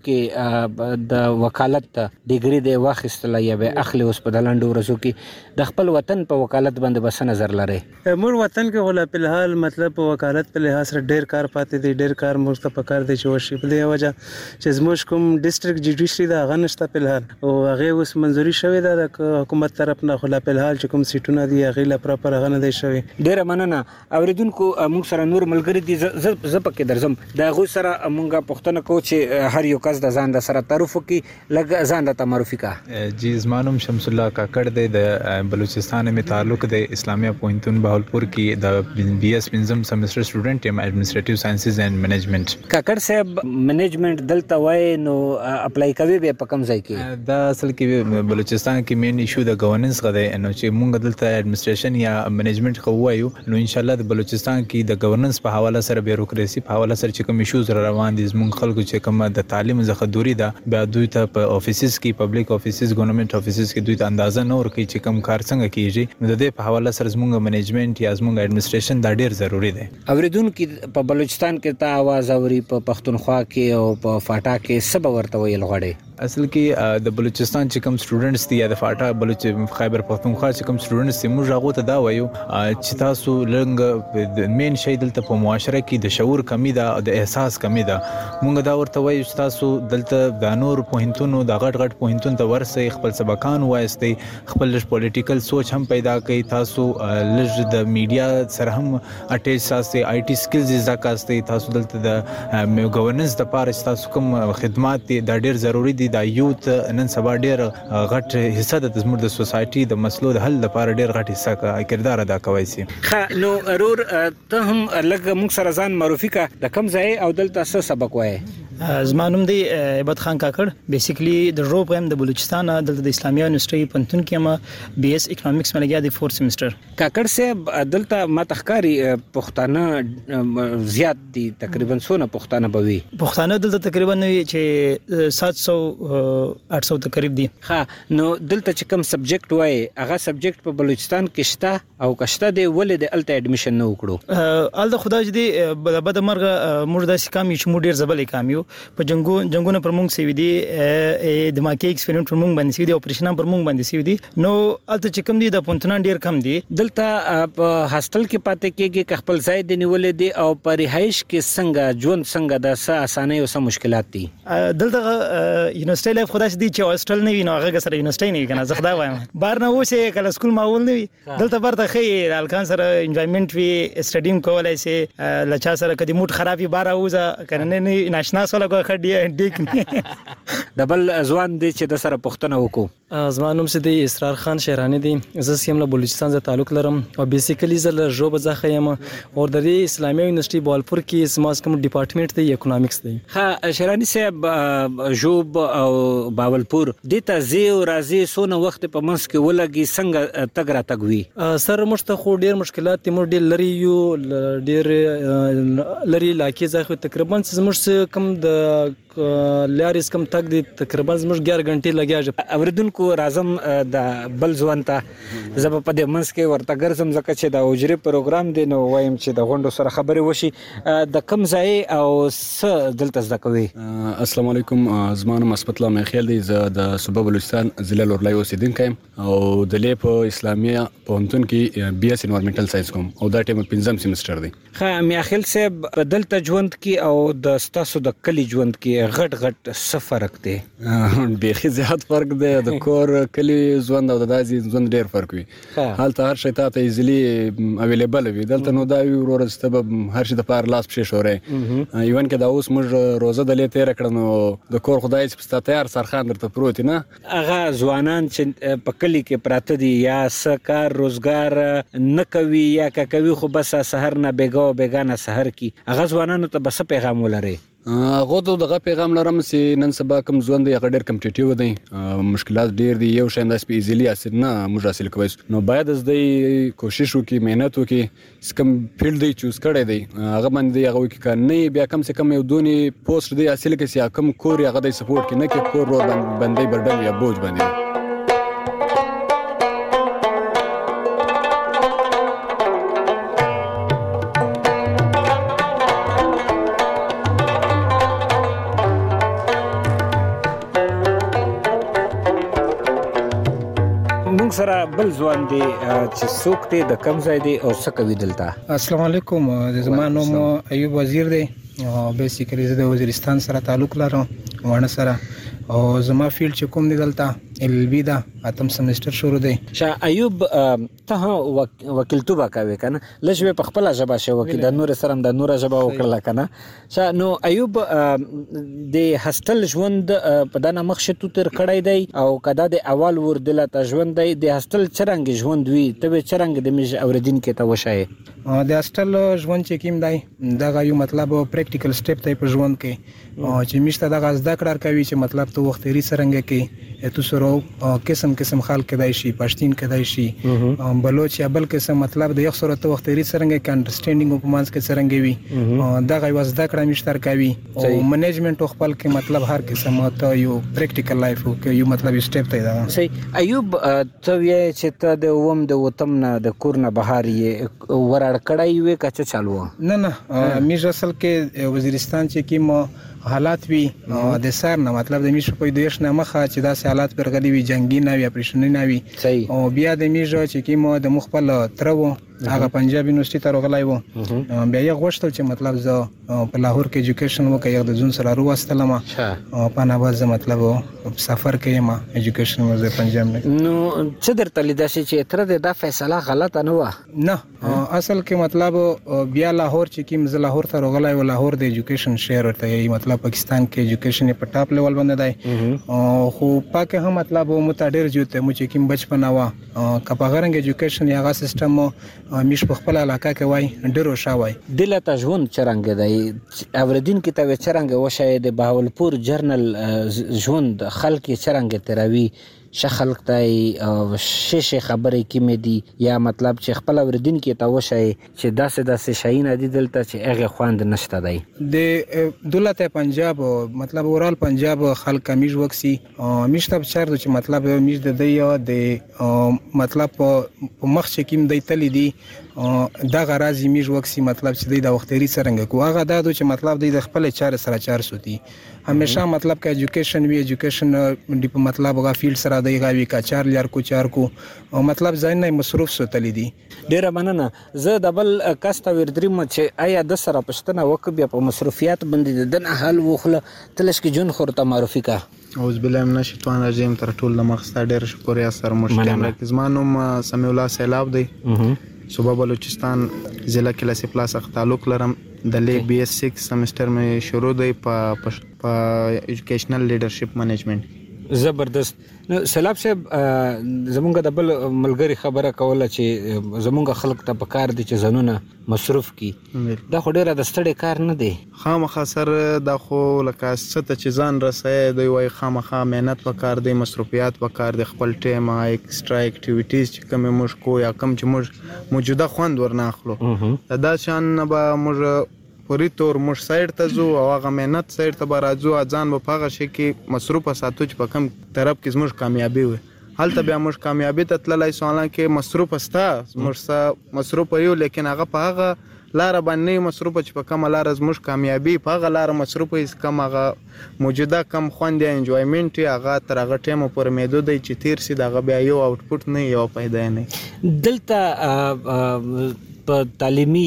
کې د وکالت ډیګری دی واخیستله یا به اخلي اوس په دلاندو ورځو کې د خپل وطن په وکالت باندې بس نظر لرئ؟ مور وطن کې ولا په الحال مطلب په وکالت په لحاظ سره ډیر کار پاتې دی، ډیر کار موږ ته پکار دی چې وشي. په دې وجه چې زموږ کوم ډیسټریکټ جوډیشري دا غنښت په الحال او هغه اوس منځوري شوې ده د حکومت طرف نه، خو په الحال چې کوم سیټونه دي هغه لا پراپر غنه دی شوی. ډیر مننه اوریدونکو. موږ سره نور ملګری دي، ز پکې درځم د غو سره موږ پښتنه کو چې هر یو کس د ځان د سره تعارف کی لګ ځان د معرفي کا. جی زمانم شمس الله کاکړ دی، د بلوچستان می تعلق دی، اسلامیہ پوینتون بهاولپور کې د بی ایس پنځم سیمستر سټوډنټ یم، ایڈمنسټریټیو ساينسز اینڈ منیجمنت. کاکړ صاحب منیجمنت دلته وای نو اپلای کوي به په کوم ځای کې؟ دا اصل کې بلوچستان کې مین ایشو د گورننس غده نو چې مونږ دلته ایڈمنسټریشن یا منیجمنت کوو نو ان شاء الله د بلوچستان کې د گورننس په حواله سره بیوروکراسي په حواله سره چې کوم ایشوز روان دي زمونږ خلکو چې کوم د تعلیم زخه دوری ده بیا دوی ته په افیسز کې پبلک افیسز ګورنمنت افیسز کې دوی ته اندازه نه ورکوي چې کوم کار څنګه کیږي. نو د دې په حواله سره زمونږ منیجمنت یا زمونږ ایڈمنسټریشن دا ډیر ضروری دی. اوریدونکو په بلوچستان کې تا आवाज اوري، په پښتونخوا کې او په فاټا کې سبا ورته ویل غواړي. اصل کې د بلوچستان چې کوم سټوډنټس دي یا د فاټا بلوچ خیبر پختونخوا چې کوم سټوډنټس دي موږ هغه ته دا وایو چې تاسو لنګ د مین شی دلته په معاشره کې د شعور کمی ده او د احساس کمی ده. موږ دا ورته وایو چې تاسو دلته د نور پوهنتونو د غټ غټ پوهنتون ته ورسئ، خپل سبقان وایستئ، خپل پولیټیکل سوچ هم پیدا کړئ، تاسو لږ د میډیا سره هم اټیچ ساتئ، آی ټي سکلز زده کاستئ، تاسو دلته د ګورننس د پاره تاسو کوم خدمات دي دا ډیر ضروری دي. دا یوت نن سبا ډیر غټ حصہ د زموږ د سوسایټي د مسلو د حل لپاره ډیر غټ حصہ کردار ادا کوي سي. نو رور ته هم لګ موږ سره ځان معرفي کا د کم ځای او دلته څه سبق وای؟ زمانوم دی عبادت خان کاکړ، بیسیکلی د روپ هم د بلوچستان دلته د اسلامیه یونیورسيټي پنتون کې ما بي اس اکونومکس میں لګیا دی فورث سیمستر. کاکړ صاحب دلته ما تخکاری پښتانه زیات دي، تقریبا څونه پښتانه بوي؟ پښتانه دلته تقریبا چې سات سو آठ سو تقریبا دي. ها نو دلته چې کوم سبجیکټ وای هغه سبجیکټ په بلوچستان کې شته او کشته دی ولې د الته اډمیشن نه وکړو؟ ال د خدای دې بد مرګه موږ د سکام یو موږ ډیر زبل کام یو په جنگو جنگونه پر موږ سوي دي، دماغي ایکسپریمنت پر موږ باندې سوي دي، اپریشن پر موږ باندې سوي دي. نو الته چې کوم دي د پونتنان ډیر کم دي. دلته په هاستل کې پاتې کېږي که خپل ځای دی نیولې دي او په رهایش کې څنګه ژوند څنګه د څه اسانه او څه مشکلات دي؟ دلته یونیورسيټي لایف خدای دې چې هاستل نه وي نو هغه سره یونیورسيټي نه وي کنه. زه خدای وایم بار نه وسه کله سکول ماحول نه وي دلته برته خې الکان سره انجوایمنت وی سټډیم کولای سي لچا سره کدي موډ خرابي بار اوزه کنه نه ناشنا سره کو خډي ډیک دبل ځوان دي چې د سره پښتنه وکړو. زما نوم سیدی اسرار خان شهرانی دی. زه سیم له بلوچستان ز تعلق لرم او بیسیکلی زه له ژوب څخه یم او د اسلامي یونیورسيټي بهاولپور کې زما کوم ډپارټمنټ دی اکونومکس دی. ها شهرانی صاحب ژوب او بهاولپور د تازي او راځي سونه وخت په منځ کې ولګي څنګه تګ را تګ وی سر مشته خو ډیر مشکلات تیمور ډیر لري یو ډیر لري لاکې ځخه تقریبا زموږ کم د لارې کم تک دی تقریبا زموږ ګر غنټې لګیا اوریدونکو راځم د بل ځوان ته زب په دې منځ کې ورته ګرځم ځکه چې د اوجري پروګرام دی نو وایم چې د غونډو سره خبرې وشي د کم ځای او څه دلته زده کوي. السلام علیکم زما نوم اسمت الله میخیل دی. زه د صوبه بلوچستان ضلع لورلای اوسیدونکی یم او د لې په اسلامیه پوهنتون کې بي اس انوایرنمنټل ساينس کوم او دا ټیم پنځم سیمستر دی. ها میخیل صاحب دلته ژوند کې او د ستاسو د کلی ژوند کې غټ غټ څه فرق دی؟ بیخي زیات فرق دی. د کور کلی ژوند او د داسې ژوند ډیر فرق وي. هلته هر شی ته ایزلی اویلیبل وي. دلته نو دا وی ورور ست هر شي د پار لاس پښې شورې ایون کې دا اوس موږ روزه د لې تیر کړو نو د کور خدای چې پستا تیار سرخان درته پروت نه هغه ځوانان چې په کلی کې پراته دي یا سکار روزګار نه کوي یا کوي خو بس سحر نه بیګا بیگانه سحر کی هغه ځوانانو ته بس پیغام ولري. هغه ته دغه پیغام لرم چې نن سبا کوم ژوند دی هغه ډېر کمپټیټیو دی مشکلات ډېر دي یو شاند اس پی ایزیلی حاصل نه موږ حاصل کوی نو باید از دې کوشش وکړي مهنت وکړي کوم فیلډ دی چوز کړی دی هغه باندې هغه وکړي کار نه بیا کم څه کم یو دونی پوسټ دی حاصل کړي چې کم کور هغه دی سپورټ کې نه کې کور ور باندې بردل یا بوج باندې. سره بل ځوان دی چې څوک دی د کم ځای دی او څه کوي دلته؟ السلام علیکم. زما نوم ایوب وزیر دی او بیسیکلی زه د وزیرستان سره تعلق لرم ونه سره او زما فیلډ چې کوم دی دلته ال بی دا اتم سمستر شروع دی. شاه ایوب ته وکیلتوب کوي کنه لږ په خپل ژبه شو کې د نور سره د نور ژبه وکړه کنه شاه نو ایوب د هاستل ژوند په دانه مخشتو تر کړی دی او کدا د اول ور دله ته ژوند دی د هاستل چرنګ ژوند وی ته چرنګ د میج اوریدین کې ته وشای د هاستل ژوند چې کیم دی دا یو مطلب پریکټیکل سټیپ دی په ژوند کې چې میشته د غاز د کړه کوي چې مطلب ته وخت لري سرنګ کې تو سره قسم قسم خلک کدای شي پښتين کدای شي بلوچ یا بل قسم مطلب د یو سره ته وخت لري سرنګ کې انډرستانډینګ او پمانس کې سرنګ وي دا غي واز د کړه مشتر کوي او منیجمنت خپل کې مطلب هر قسم ته یو پریکټیکل لایف او یو مطلب سټیپ دی دا. صحیح ایوب ته وی چې ته د ووم د وتم نه د کورنه بهار یې ورړ کړای وي کچ چالو نه نه میج اصل کې وزیرستان چې کیم حالات وی د سر نه مطلب د میش په دیش نه مخه چې دا حالات پر غدي وی جنگي نه وی اپریشن نه وی او بیا د میج چې کیم د مخبل ترو هغه پنجاب یونیورسيټي ته راغلی و بیا یې غوښتل چې مطلب زه په لاهور کې ایجوکیشن وکړم د ځون سره وروستلم او په نواز مطلب سفر کې ما ایجوکیشن مزه پنجاب نه نو چې درته لیدا شي چې تر دې دا فیصله غلطه نه و نه اصل کې مطلب بیا لاهور چې کیم ز لاهور ته راغلی و لاهور د ایجوکیشن شهر ورته یې مطلب پاکستان کې ایجوکیشن په ټاپ لیول باندې دی خو پاکه هم مطلب متډیر جوته مو چې کیم بچپن وا کپاغرنګ ایجوکیشن یا سیستم میش په خپل علاقه کې وای ډیرو شاوای دله ته ژوند چرنګ دی اوریدین کې ته چرنګ وشای د بهاولپور جرنل ژوند خلک چرنګ تراوی شخلق تای او شیشه خبرې کې مې دي یا مطلب چې خپل اوریدین کې ته وشای چې داسې داسې شاین دي دلته چې هغه خواند نشته دی د دولت پنجاب مطلب اورال پنجاب خلک میج وکسي میشته چر چې مطلب میج د دی د مطلب مخ چې کیم دی تل دی دا غرازي میج وکسي مطلب چې دی د وختري سرنګ کو هغه دا چې مطلب دی د خپل چار سره چار سوتي همیشه مطلب کې ایجوکیشن وی ایجوکیشن دی په مطلب غا فیلډ سره دی غاوی کا چار لار کو چار کو او مطلب ځین نه مصروف سوتلی دي ډیر مننه زه د بل کاستا وردریم چې آیا د سره پښتنه وکبه په مصروفیات باندې د حل وخله تلش کې جون خورته معرفي کا اوس بل من شیطان رجیم تر ټول د مخستا ډیر شکریا سر مشکل راکز مانوم سمیع الله سیلاب دی صوبه بلوچستان ضلع کې لسی پلاس تعلق لرم د لی بی ایس سکس سمستر میں شروع دی په په ایجوکیشنل لیډرشپ مینجمنٹ زبردست. نو سلام صاحب زمونږ د بل ملګری خبره کوله چې زمونږ خلک ته پکار دي چې زنونه مصروف کی دا خو ډیره د ستړي کار نه دی. خامخا سر دا خو لکه ست چې ځان رسې دی وای خامخا مهنت پکار دی مصروفیات پکار دی خپل ټیم ایکسترا اکټیویټیز چې کوم موږ کو یا کوم چې موږ موجوده خوند ورناخلو دا شان به موږ پوری تور موږ سایډ ته ځو او هغه مهنت سایډ ته به راځو ځان به په هغه شي کې مصروفه ساتو چې په کوم طرف کې زموږ کامیابي وي هلته بیا موږ کامیابي ته تللی سو حالانکې مصروفه ستا موږ سه مصروفه یو لیکن هغه په هغه لاره باندې مصروفه چې په کومه لاره زموږ کامیابي په هغه لاره مصروفه یې کوم هغه موجوده کم خوند یا انجوایمنټ یې هغه تر هغه ټیمه پورې محدود دی چې تیر سي د هغه بیا یو آوټپوټ نه یو پیدا نه دلته په تعلیمي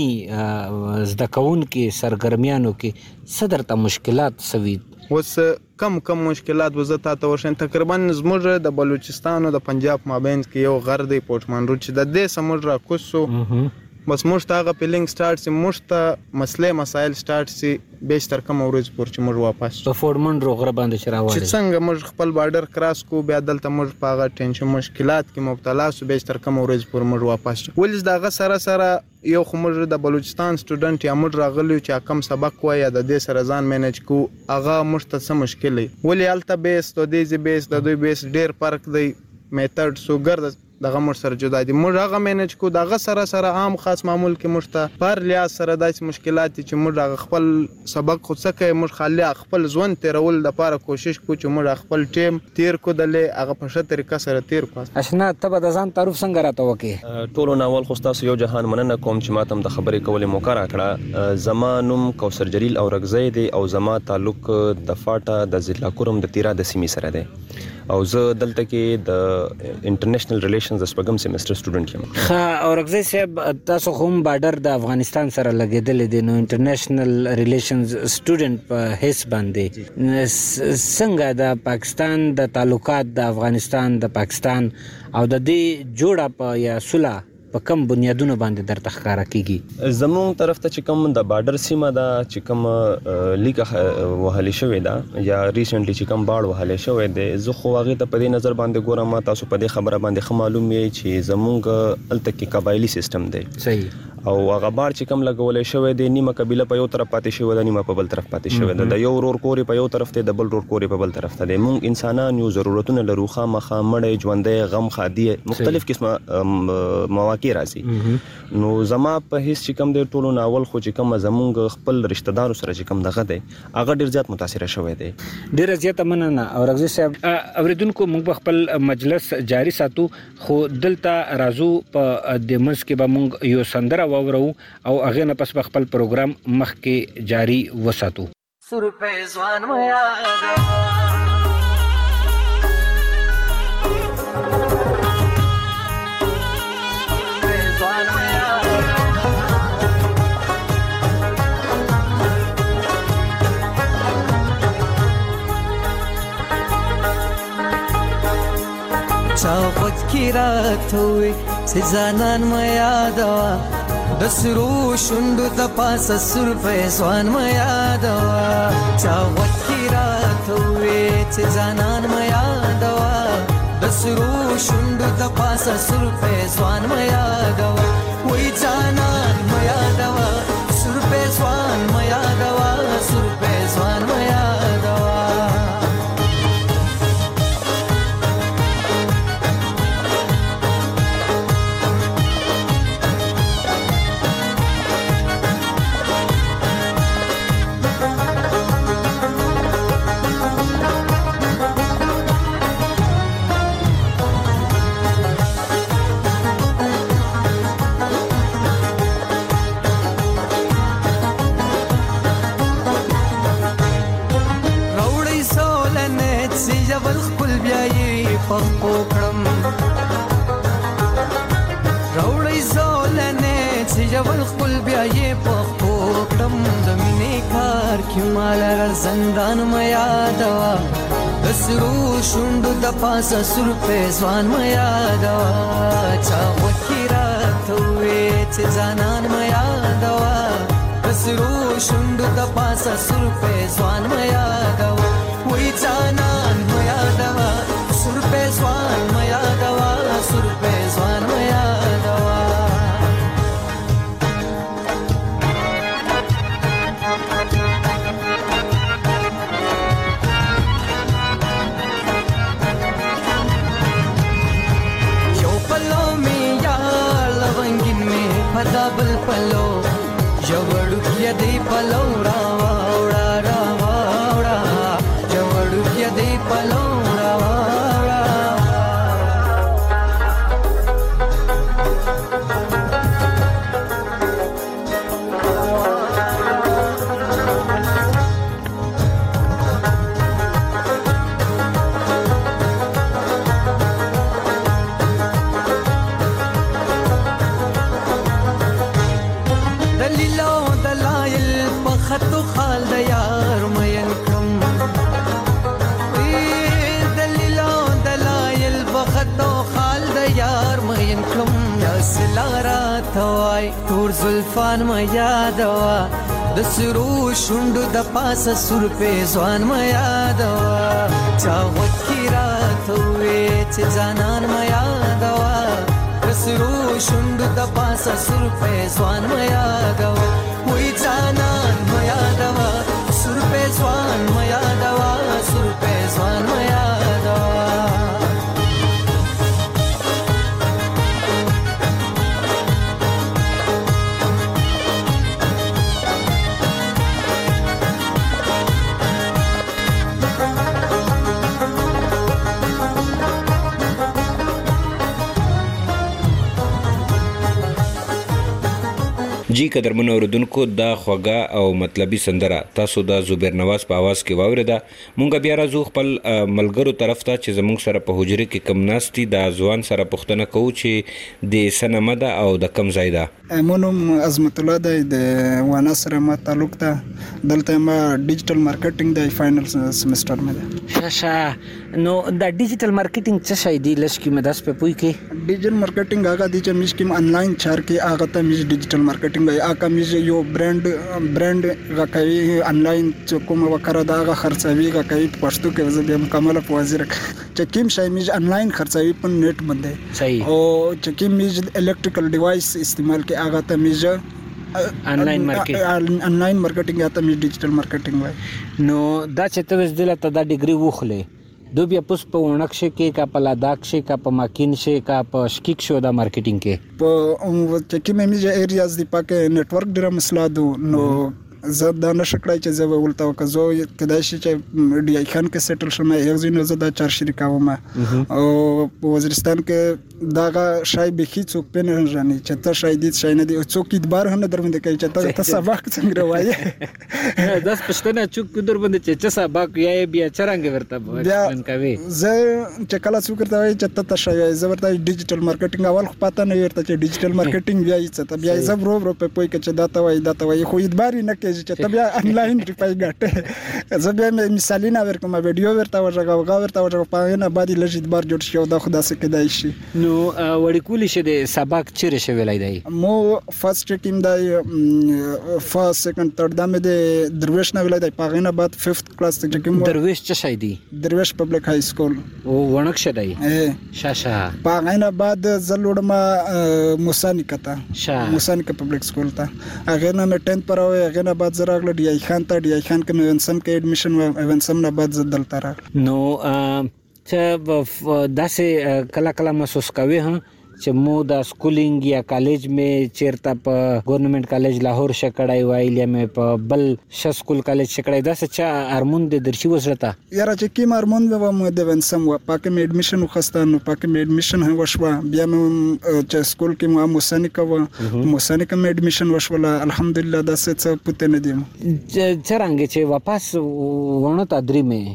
زده کوونکو سرګرمیانو کې څه درته مشکلات سوي اوس کم کم مشکلات وزته ته ورشن تقریبا زموږ د بلوچستان او د پنجاب مابین کې یو غر دی پورټمان روډ چې د دې سمور را کوسو بس موږ ته هغه پیلینګ سٹارټ سي موږ ته مسلې مسایل سٹارټ سي بیشتر کوم ورځ پور چې موږ واپس په فورمن روغره باندې چراوړل چې څنګه موږ خپل بارډر کراس کو بیا دلته موږ په هغه ټینشن مشکلات کې مبتلا سو بیشتر کوم ورځ پور موږ واپس ولې دغه سره سره یو خو موږ د بلوچستان سټوډنټ یا موږ راغلی چې کم سبق وای د دې سره ځان مینج کو هغه موږ ته څه مشکل وي ولې الته بیس د دې بیس د دوی بیس ډیر فرق دی میتھډ سو ګرځ دغه مر سره جدا دي موږ هغه مینج کو دغه سره سره عام خاص معمول کې مشته پر لیاس سره داسې مشکلات چې موږ خپل سبق خو څه کوي موږ خالي خپل ځوان تیرول د لپاره کوشش کو چې موږ خپل ټیم تیر کو دلې هغه په ښه طریقه سره تیر کو اشنا ته به د ځان تعارف څنګه راته وکي ټولو ناول خو تاسو یو جهان مننه کوم چې ماتم د خبرې کولې موقع راکړه زمانوم کوثر جلیل او رغزی دی او زما تعلق د فاټا د ضلع کورم د تیرا د سیمې سره دی او زه دلته کې د انټرنیشنل ریلیشنز د شپږم سیمستر سټوډنټ یم. ښه اورګزی صاحب تاسو هم بارډر د افغانستان سره لګیدل دي نو انټرنیشنل ریلیشنز سټوډنټ په هیڅ باندې څنګه د پاکستان د تعلقات د افغانستان د پاکستان او د دې جوړه په یا صلح په کوم بنیادونو باندې درته ښکارا کیږي زموږ طرف ته چې کوم د بارډر سیمه دا چې کوم لیک وهلې شوې ده یا ریسنټلی چې کوم باړ وهلې شوې ده زه خو هغه ته په دې نظر باندې ګورم تاسو په دې خبره باندې خو معلوم یې چې زموږ الته کې قبایلی سیستم دی صحیح او هغه بار چې کوم لګولې شوې ده نیمه قبيله په یو طرف پاتې شوې ده نیمه په بل طرف پاتې شوې ده د یو رور کوري په یو طرف ته د بل رور کوري په بل طرف ته ده موږ انسانان یو ضرورتونه لرو خامخا مړې ژوندې غم خادي مختلف قسمه مواقع راځي نو زما په هیڅ چې کوم د ټولو ناول خو چې کوم زمونږ خپل رشتہ دارو سره چې کوم دغه دی هغه ډیر زیات متاثر شوی دی ډیر زیات مننه اورګزی صاحب اوریدونکو موږ خپل مجلس جاری ساتو خو دلته رازو په د منځ کې به موږ یو سندره واورو او هغه نه پس خپل پروګرام مخ کې جاری وساتو سر په ځوان مې یاد چاوت کی رات ہوئی سزانان ما یادوا دسرو شندو تپاس سر پیسوان ما یادوا چاوت کی رات ہوئی سزانان ما یادوا دسرو شندو تپاس سر پیسوان ما یادوا وی جانان ما یادوا سر پیسوان ما یادوا سر پیسوان ما یادوا پخپو کړم راوړی زولنه چې جبل خپل بیا یې پخپو کړم د مینې کار کې مال زندان ما یادوا د سرو شوندو د پاسه سر په ځوان ما یادوا چا وکیرا ته وې چې ځانان ما یادوا د سرو شوندو د پاسه سر په ځوان ما یادوا وې ځانان ما یادوا بخطو خال د یار مین کړم دلیل او دلایل بخطو خال د یار مین کړم یا سلارا توای تور زلفان ما یادوا د سرو شوندو د پاسه سر په ځوان ما یادوا چا وکیرا توې چې ځانان ما یادوا د سرو شوندو د پاسه سر په ځوان ما یادوا وې ځانان ما یادوا سر په ځوان ما یادوا سر په ځوان ما یادوا جی قدرمن اوردونکو دا خوږه او مطلبي سندره تاسو د زبیر نواز په आवाज کې واوریده مونږ بیا راځو خپل ملګرو طرف ته چې زموږ سره په حجره کې کم ناستي د ځوان سره پوښتنه کوو چې د سنمه ده او د کم ځای ده مونږ عظمت الله د وانا سره ما تعلق ده دلته ما ډیجیټل مارکیټینګ د فائنل سمستر مې ده شاشه نو د ډیجیټل مارکیټینګ څه شي دی لشکې مې داس په پوي کې ډیجیټل مارکیټینګ هغه د چې مش کې آنلاین چار کې هغه ته مش ډیجیټل مارکیټینګ اګه مش یو برند برند غکوي آنلاین چې کوم وکړه دا هغه خرڅوي غکوي پښتو کې زه مکمل په وزیر چې کوم شي مش آنلاین خرڅوي په نیټ باندې صحیح او چې کوم مش الکتریکل ډیوایس استعمال کې هغه ته مش آنلاین مارکیټ آنلاین مارکیټینګ ته مش ډیجیټل مارکیټینګ وای نو دا چې ته وځدل ته دا ډیګري وخلې دو بیا پوس په ونکشه کې کا په لاداک شي کا په ماکین شي کا په شکیک شو دا مارکیټینګ کې په چې کې مې میجه ایریاز دی پاکه نتورک ډیر مسله دو نو زه دا نشکړای چې زه ولته وکزو کدای شي چې ډی آی خان کې سیټل شوم یو ځینو زه دا چار شریکا وم او په وزیرستان کې داغه شای به هیڅ څوک پنه نه چې ته شای دې شای نه دی څوک ادبار نه درمنده کوي چې ته سبق څنګه وایې داس پښتنه چوک درمنده چې سبق یې بیا چرنګ ورته من کوي زه چې کله څوک ورته وایي چې ته شای زه ورته ډیجیټل مارکیټینګ اول خو پاته نه ورته چې ډیجیټل مارکیټینګ بیا یې څه بیا زه برو برو په پوي کې چې دا ته وایي دا ته وایي خو ادبار نه کوي چې ته بیا آنلاین ریپای ګټه زه بیا مثالونه ورکوم ویډیو ورته ورغه ورته ورغه په نه باندې لږ ادبار جوړ شي او دا خدا څخه کېدای شي نو وړي کولی شه د سبق چیرې شویلای دی مو فرست ټیم دی فرست سیکنډ تھرد دمه د درویش نه ویلای دی پاغینه بعد ففتھ کلاس ته کوم درویش څه شای دی درویش پبلک های سکول او ونکشه دی شاشه پاغینه بعد زلوړما موسانیکتا موسانیک پبلک سکول ته هغه نه ټینث پر او هغه نه بعد زراغله ډی آی خان ته ډی آی خان کې ونسم کې اډمیشن ونسم نه بعد زدل تر نو چې داسې کله کله محسوس کوي هم چې مو د سکولینګ یا کالج می چیرته په ګورنمنت کالج لاهور شکړای وایل یا مې په بل ش سکول کالج شکړای داسې چې ارمون د درشي وسرته یاره چې کی ارمون به مو د ونسم و پاکه می اډمیشن وخستانو پاکه می اډمیشن هم وشوه بیا مې چې سکول کې مو موسانیک و موسانیک می اډمیشن وشوله الحمدلله داسې څه پته نه دیم چرانګ چې واپس ونه تدری می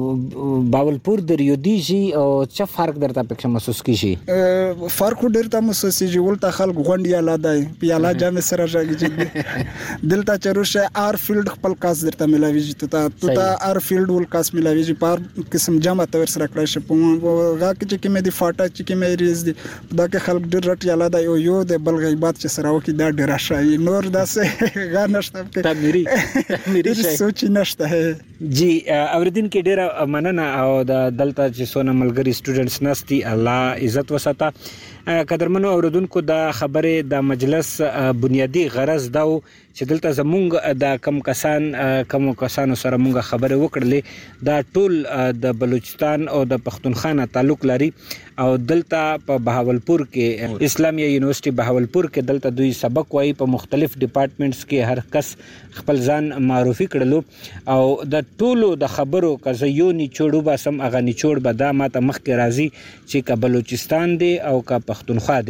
باولپور د ریودیجی او څه فرق درته پکې محسوس کیږي فرق ډیر ته محسوس کیږي ولته خلک غونډي الاده پیاله جام سره راځي دلته چروشه ار فیلډ خپل کاس درته ملاویږي ته ته ار فیلډ ول کاس ملاویږي پر قسم جامه تور سره کړی شي په غا کې چې مې دی فاټا چې مې ریز دی دا کې خلک ډیر رټ الاده یو یو د بل غیبات چې سره وکي دا ډیر شای نور داسې غا نشته تعمیری تعمیری سوچ نشته جی اوردین کې ډیر مننه او د دلته چې سونه ملګری سټوډنټس نستي الله عزت وساته قدرمنو اوردونکو د خبره د مجلس بنیادی غرض دا چې دلته زمونږ د کم کسان کم کسانو سره مونږ خبره وکړلې دا ټول د بلوچستان او د پښتونخوا تعلق لري او دلته په بهاولپور کې اسلامیه یونیورسيټي بهاولپور کې دلته دوی سبق وایي په مختلف ډپارټمنټس کې هر کس خپل ځان معرفي کړلو او د ټولو د خبرو کزيو نچوړو باسم اغه نچوړ به دا ماته مخ کې راځي چې ک بلوچستان دی او ک پښتونخوا دی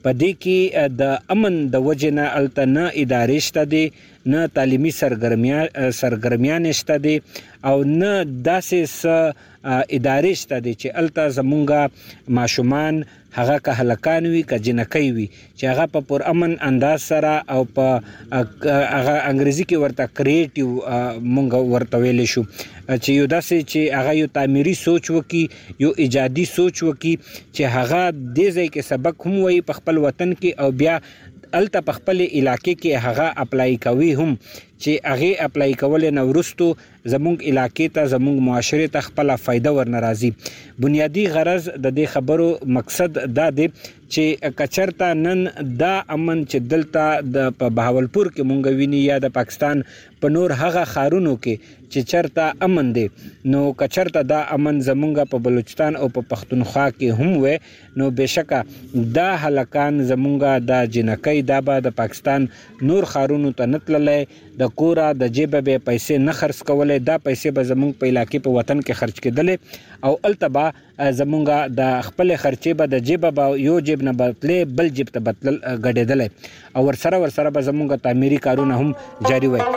په دې کې د امن د وجې نه الته نه ادارې شته دي نه تعلیمي سرګرمیان سرګرمیان شته دي او نه داسې س ادارې شته دي چې الته زمونږ ماشومان هغه که هلکان وي که جنکۍ وي چې هغه په پر امن انداز سره او په هغه انګریزي کې ورته کریټیو مونږ ورته ویلی شو چې یو داسې چې هغه یو تعمیري سوچ وکي یو ایجادي سوچ وکي چې هغه دې ځای کې سبق هم وایي په خپل وطن کې او بیا الته په خپل علاقې کې هغه اپلای کوي هم چې هغه اپلای کول نه ورستو زمونږ علاقې ته زمونږ معاشره ته خپل فائدہ ورن راځي بنیادی غرض د دې خبرو مقصد دا دی چې کچرتا نن دا امن چې دلته د بهاولپور کې مونږ ویني یا د پاکستان په نور هغه خارونو کې چې چرتا امن دی نو کچرتا دا امن زمونږ په بلوچستان او په پښتونخوا کې هم وې نو بشکا دا هلکان زمونږ د جنکۍ دا به د پاکستان نور خارونو ته نتللې د کورا د جیب به پیسې نه خرڅ کولې دا پیسې به زمونږ په علاقې په وطن کې خرج کېدلې او التبا زمونږ د خپل خرچې به د جیب به یو جیب نه بتلې بل جیب ته بتل غډېدلې او ورسره ورسره به زمونږ تعمیري کارونه هم جاری وای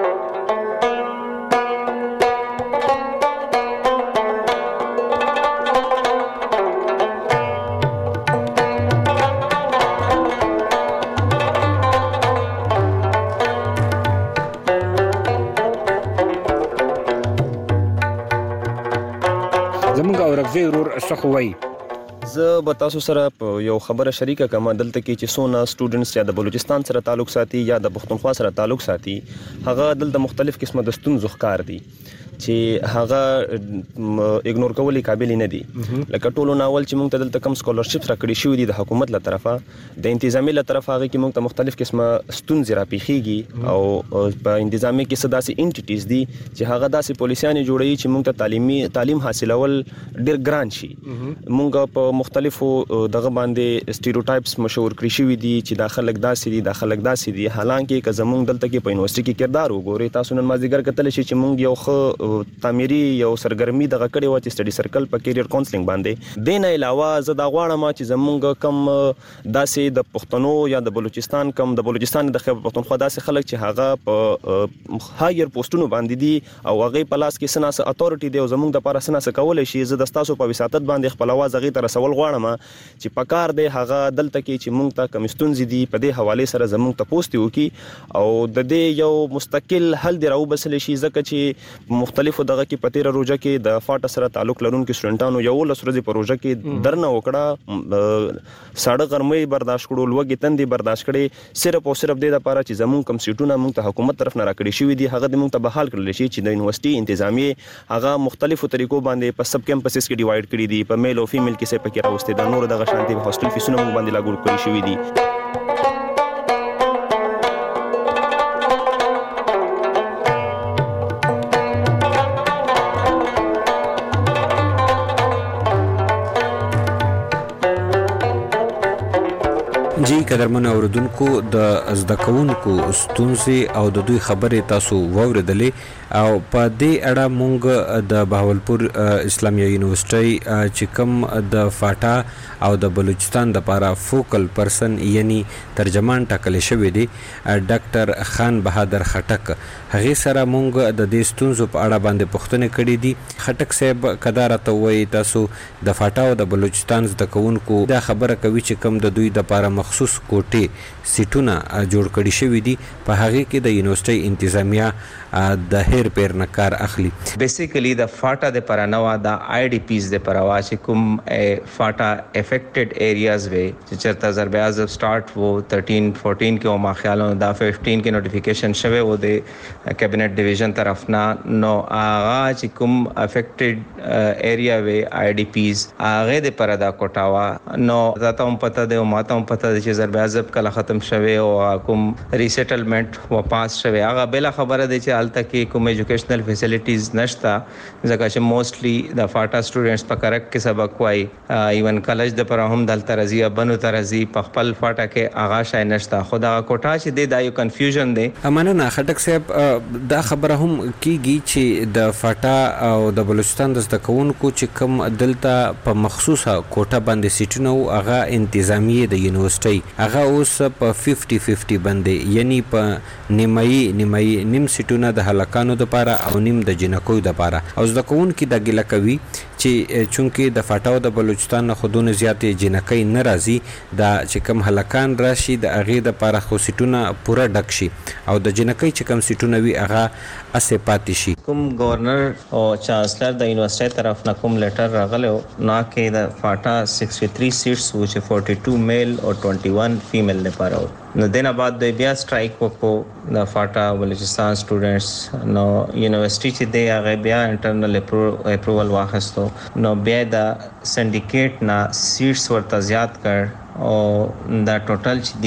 زمونږ اورغزی ورور څه وایي زه به تاسو سره په یو خبره شریکه کوم دلته کې چې څونه سټوډنټس یا د بلوچستان سره تعلق ساتي یا د پښتونخوا سره تعلق ساتي هغه دلته مختلف قسمه د ستونزو ښکار دي چې هغه اګنور کولې قابل نه دي لکه ټولو ناول چې موږ ته دلته کم سکالرشپس راکړي شوی دي د حکومت له طرفه د انتظامی له طرفه هغه کې موږ ته مختلف قسمه ستونزې راپیخيږي او په انتظامی کې څه داسې انټیټیز دي چې هغه داسې پالیسیانې جوړوي چې موږ ته تعلیمي تعلیم حاصلول ډېر ګران شي موږ په مختلفو دغه باندې سټیریوټایپس مشهور کړی شوی دي چې دا خلک داسې دي دا خلک داسې دي حالانکه که زموږ دلته کې په یونیورسيټي کې کردار وګوري تاسو نن مازیګر کتل شي چې موږ یو خو تعمیري یو سرګرمي دغه کړي و چې سټډي سرکل په کیریئر کاونسلینګ باندې دین علاوه زه دا غواړم چې زمونږ کم داسې د پښتنو یا د بلوچستان کم د بلوچستان د خیبر پښتونخوا داسې خلک چې هغه په هایر پوسټونو باندې دي او هغه په لاس کې سناس اتورټي دی او زمونږ د پاره سناس کولای شي زه د تاسو په وساتت باندې خپل आवाज هغه تر سوال غواړم چې په کار دی هغه دلته کې چې مونږ ته کمستونز دي په دې حواله سره زمونږ ته پوسټ وکي او د دې یو مستقل حل دی راو بسل شي ځکه چې مختلفو دغه کې پتیره روزه کې د فاټ سره تعلق لرونکو سټوډنټانو یو لس ورځې په روزه کې درنه وکړه ساړه ګرمۍ برداشت کړو لوګي تندې برداشت کړي صرف او صرف د لپاره چې زمونږ کم سیټونه مونږ ته حکومت طرف نه راکړي شوی دي هغه د مونږ ته بحال کړل شي چې د یونیورسيټي انتظامیه هغه مختلفو طریقو باندې په سب کیمپسز کې ډیوایډ کړي دي په میل او فیمیل کې څه پکې راوستي د نور دغه شانتي هاستل فیسونه مونږ باندې لاګو کړی شوی دي جی قدرمن اوردونکو د زده کوونکو ستونزې او د دوی خبرې تاسو واوریدلې او په دې اړه مونږ د بهاولپور اسلامیه یونیورسيټي چې کوم د فاټا او د بلوچستان د لپاره فوکل پرسن یعنی ترجمان ټاکل شوی دی ډاکټر خان بهادر خټک هغه سره مونږ د دې ستونزو په اړه باندې پوښتنه کړې دي خټک صاحب کدار ته وایي تاسو د فاټا او د بلوچستان زده کوونکو دا خبره کوي چې کوم د دوی د لپاره مخصوص کوټې سیټونه جوړ کړي شوی دي په هغه کې د یونیورسيټي انتظامیه د هیر پیر نه کار اخلي بیسیکلی د فاټا د پرانوا د آی ډی پیز د پروا چې کوم فاټا افیکټډ ایریاز وي چې چرته ضرب اعظم سٹارټ وو thirteen fourteen کې او ما خیالونو دا fifteen کې نوټیفیکیشن شوه و د کابینټ ډیویژن طرف نه نو هغه چې کوم افیکټډ ایریا وي آی ډی پیز هغه د پردا کوټاوا نو زاته هم پته ده او ماته هم پته ده چې ضرب عضب کله ختم شوه او کوم ریسټلمنٹ و پاس شوه هغه بل خبره دی چې الته کې کوم ایجوکیشنل فیسیلیټیز نشتا ځکه چې موستلی د فاټا سټوډنټس په کرک کې سبق وای ایون کالج د پر هم دلته رضی بنو ترزی په خپل فاټا کې آغا شای نشتا خدا کوټا چې د دایو کنفیوژن دی. امانه خټک صاحب دا خبره هم کیږي چې د فاټا او د بلوچستان د زدکونکو چې کوم دلته په مخصوصه کوټه باندې سیټونه او هغه انتظامی د یونیورسيټي هغه اوس په پنځه پنځه باندې یعنی په نیمایي نیمایي نیم سیټونه د هلکانو لپاره او نیم د جنکو لپاره او زدکونکو د ګله کوي چې چونکه د فاټا او د بلوچستان خودونه زیاتې جنکۍ ناراضي دا چې کوم هلکان راشي د اغه د لپاره خو سیټونه پورا ډک شي او د جنکۍ چې کوم سیټونه وي هغه اسه پاتې شي. کوم گورنر او چانسلر د یونیورسيټي طرف نه کوم لیټر راغلو نا کې د فاټا sixty three سیټس و چې forty-two میل او twenty-one فیمیل لپاره نو دینه بعد د بیا سټرایک وکړو د فاټا بلوچستان سټوډنټس نو یونیورسيټي چې دی هغه بیا انټرنل اپروول واخستو نو بیا د سندیکیټ نا سیټس ورته زیات کړ او دا ټوټل چې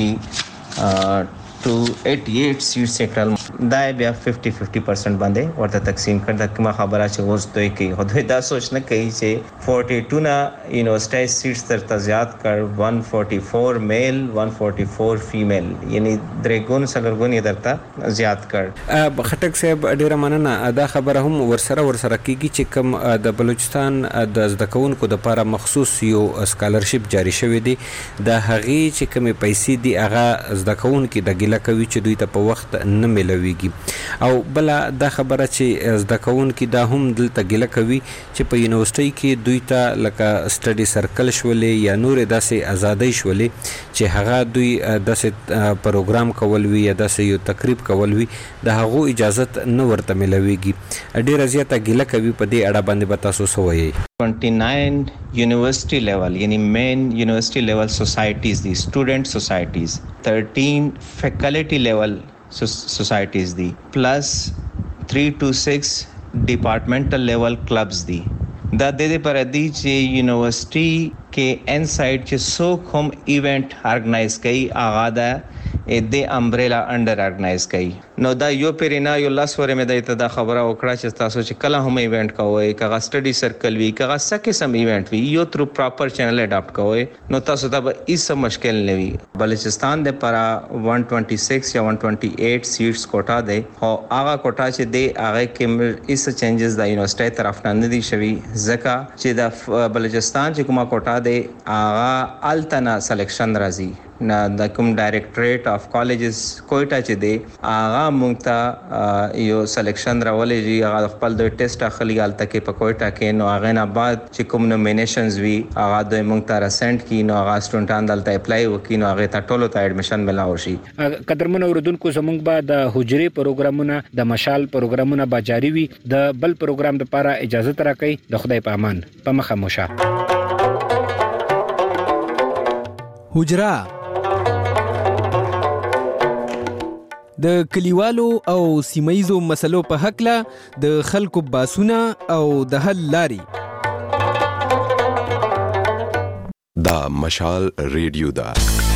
دی two eighty-eight سیټس کړل دا بیا fifty fifty percent باندې ورته تقسیم کړ د کومه خبره چې اوس دوی کوي خو دوی دا سوچ نه کوي چې forty-two نا یونیورسيټي سیټس تر زیات کړ one forty-four میل one forty-four فیمیل یعنی درګون سلرګون یې درته زیات کړ. خټک صاحب ډیره مننه دا خبره هم ورسره ورسره کیږي چې کوم د بلوچستان د زدکونکو د لپاره مخصوص یو سکالرشپ جاری شوی دی د هغه چې کومه پیسې دی هغه زدکونکو د لکوي چې دوی ته په وخت نه ملويږي او بل دا خبره چې زدکونکو دا هم دلته ګله کوي چې په یونیورسيټي کې دوی ته لکه سټډي سرکل شولې یا نور داسې ازادۍ شولې چې هغه دوی داسې پروګرام کول وی یا داسې یو تقریب کول وی د هغه اجازه نه ورته ملويږي ډیره زیاته ګله کوي په دې اړه باندې به تاسو سوي. twenty-nine university level yani main university level societies the student societies thirteen faculty level so- societies the plus three to six departmental level clubs the دا د دې پر دی چې یونیورسيټي کې ان سایډ چې سو کوم ایونت ارګنایز کوي هغه دا د امبریلا انډر ارګنایز کوي نو دا یو پیرینا یو لاس ورې مې د ته دا خبره وکړه چې تاسو چې کله هم ایونت کوئ کغه سټډي سرکل وی کغه سکه سم ایونت وی یو تر پراپر چینل اډاپټ کوئ نو تاسو ته به هیڅ مشکل نه وي. بلوچستان د پرا one twenty-six یا one twenty-eight سیټس کوټا دی او هغه کوټا چې دی هغه کې هیڅ چینجز د یونیورسيټي طرف نه نه دي شوی ځکه چې د بلوچستان چې کومه کوټا دی هغه التنا سلیکشن راځي نه د کوم ډایریکټریټ اف کالجز کوټا چې دی هغه مونږ ته یو سلیکشن راولې هغه خپل د ټیسټ اخلي الته کې په کوټا کې نو هغه نه بعد چې کوم نومینیشنز وی هغه د مونږ ته رسنټ کی نو هغه سټوډنټان دلته اپلای وکړي نو هغه ته ټولو ته اډمیشن ملاو شي. قدرمن اوردونکو زمونږ به د حجري پروګرامونه د مشال پروګرامونه به جاری وي د بل پروګرام لپاره اجازه تراکې د خدای په امان په مخه موشه. حجرا د کلیوالو او سیمایزو مسلو په حق له د خلکو باسونه او د حل لاري دا مشال ریډیو دا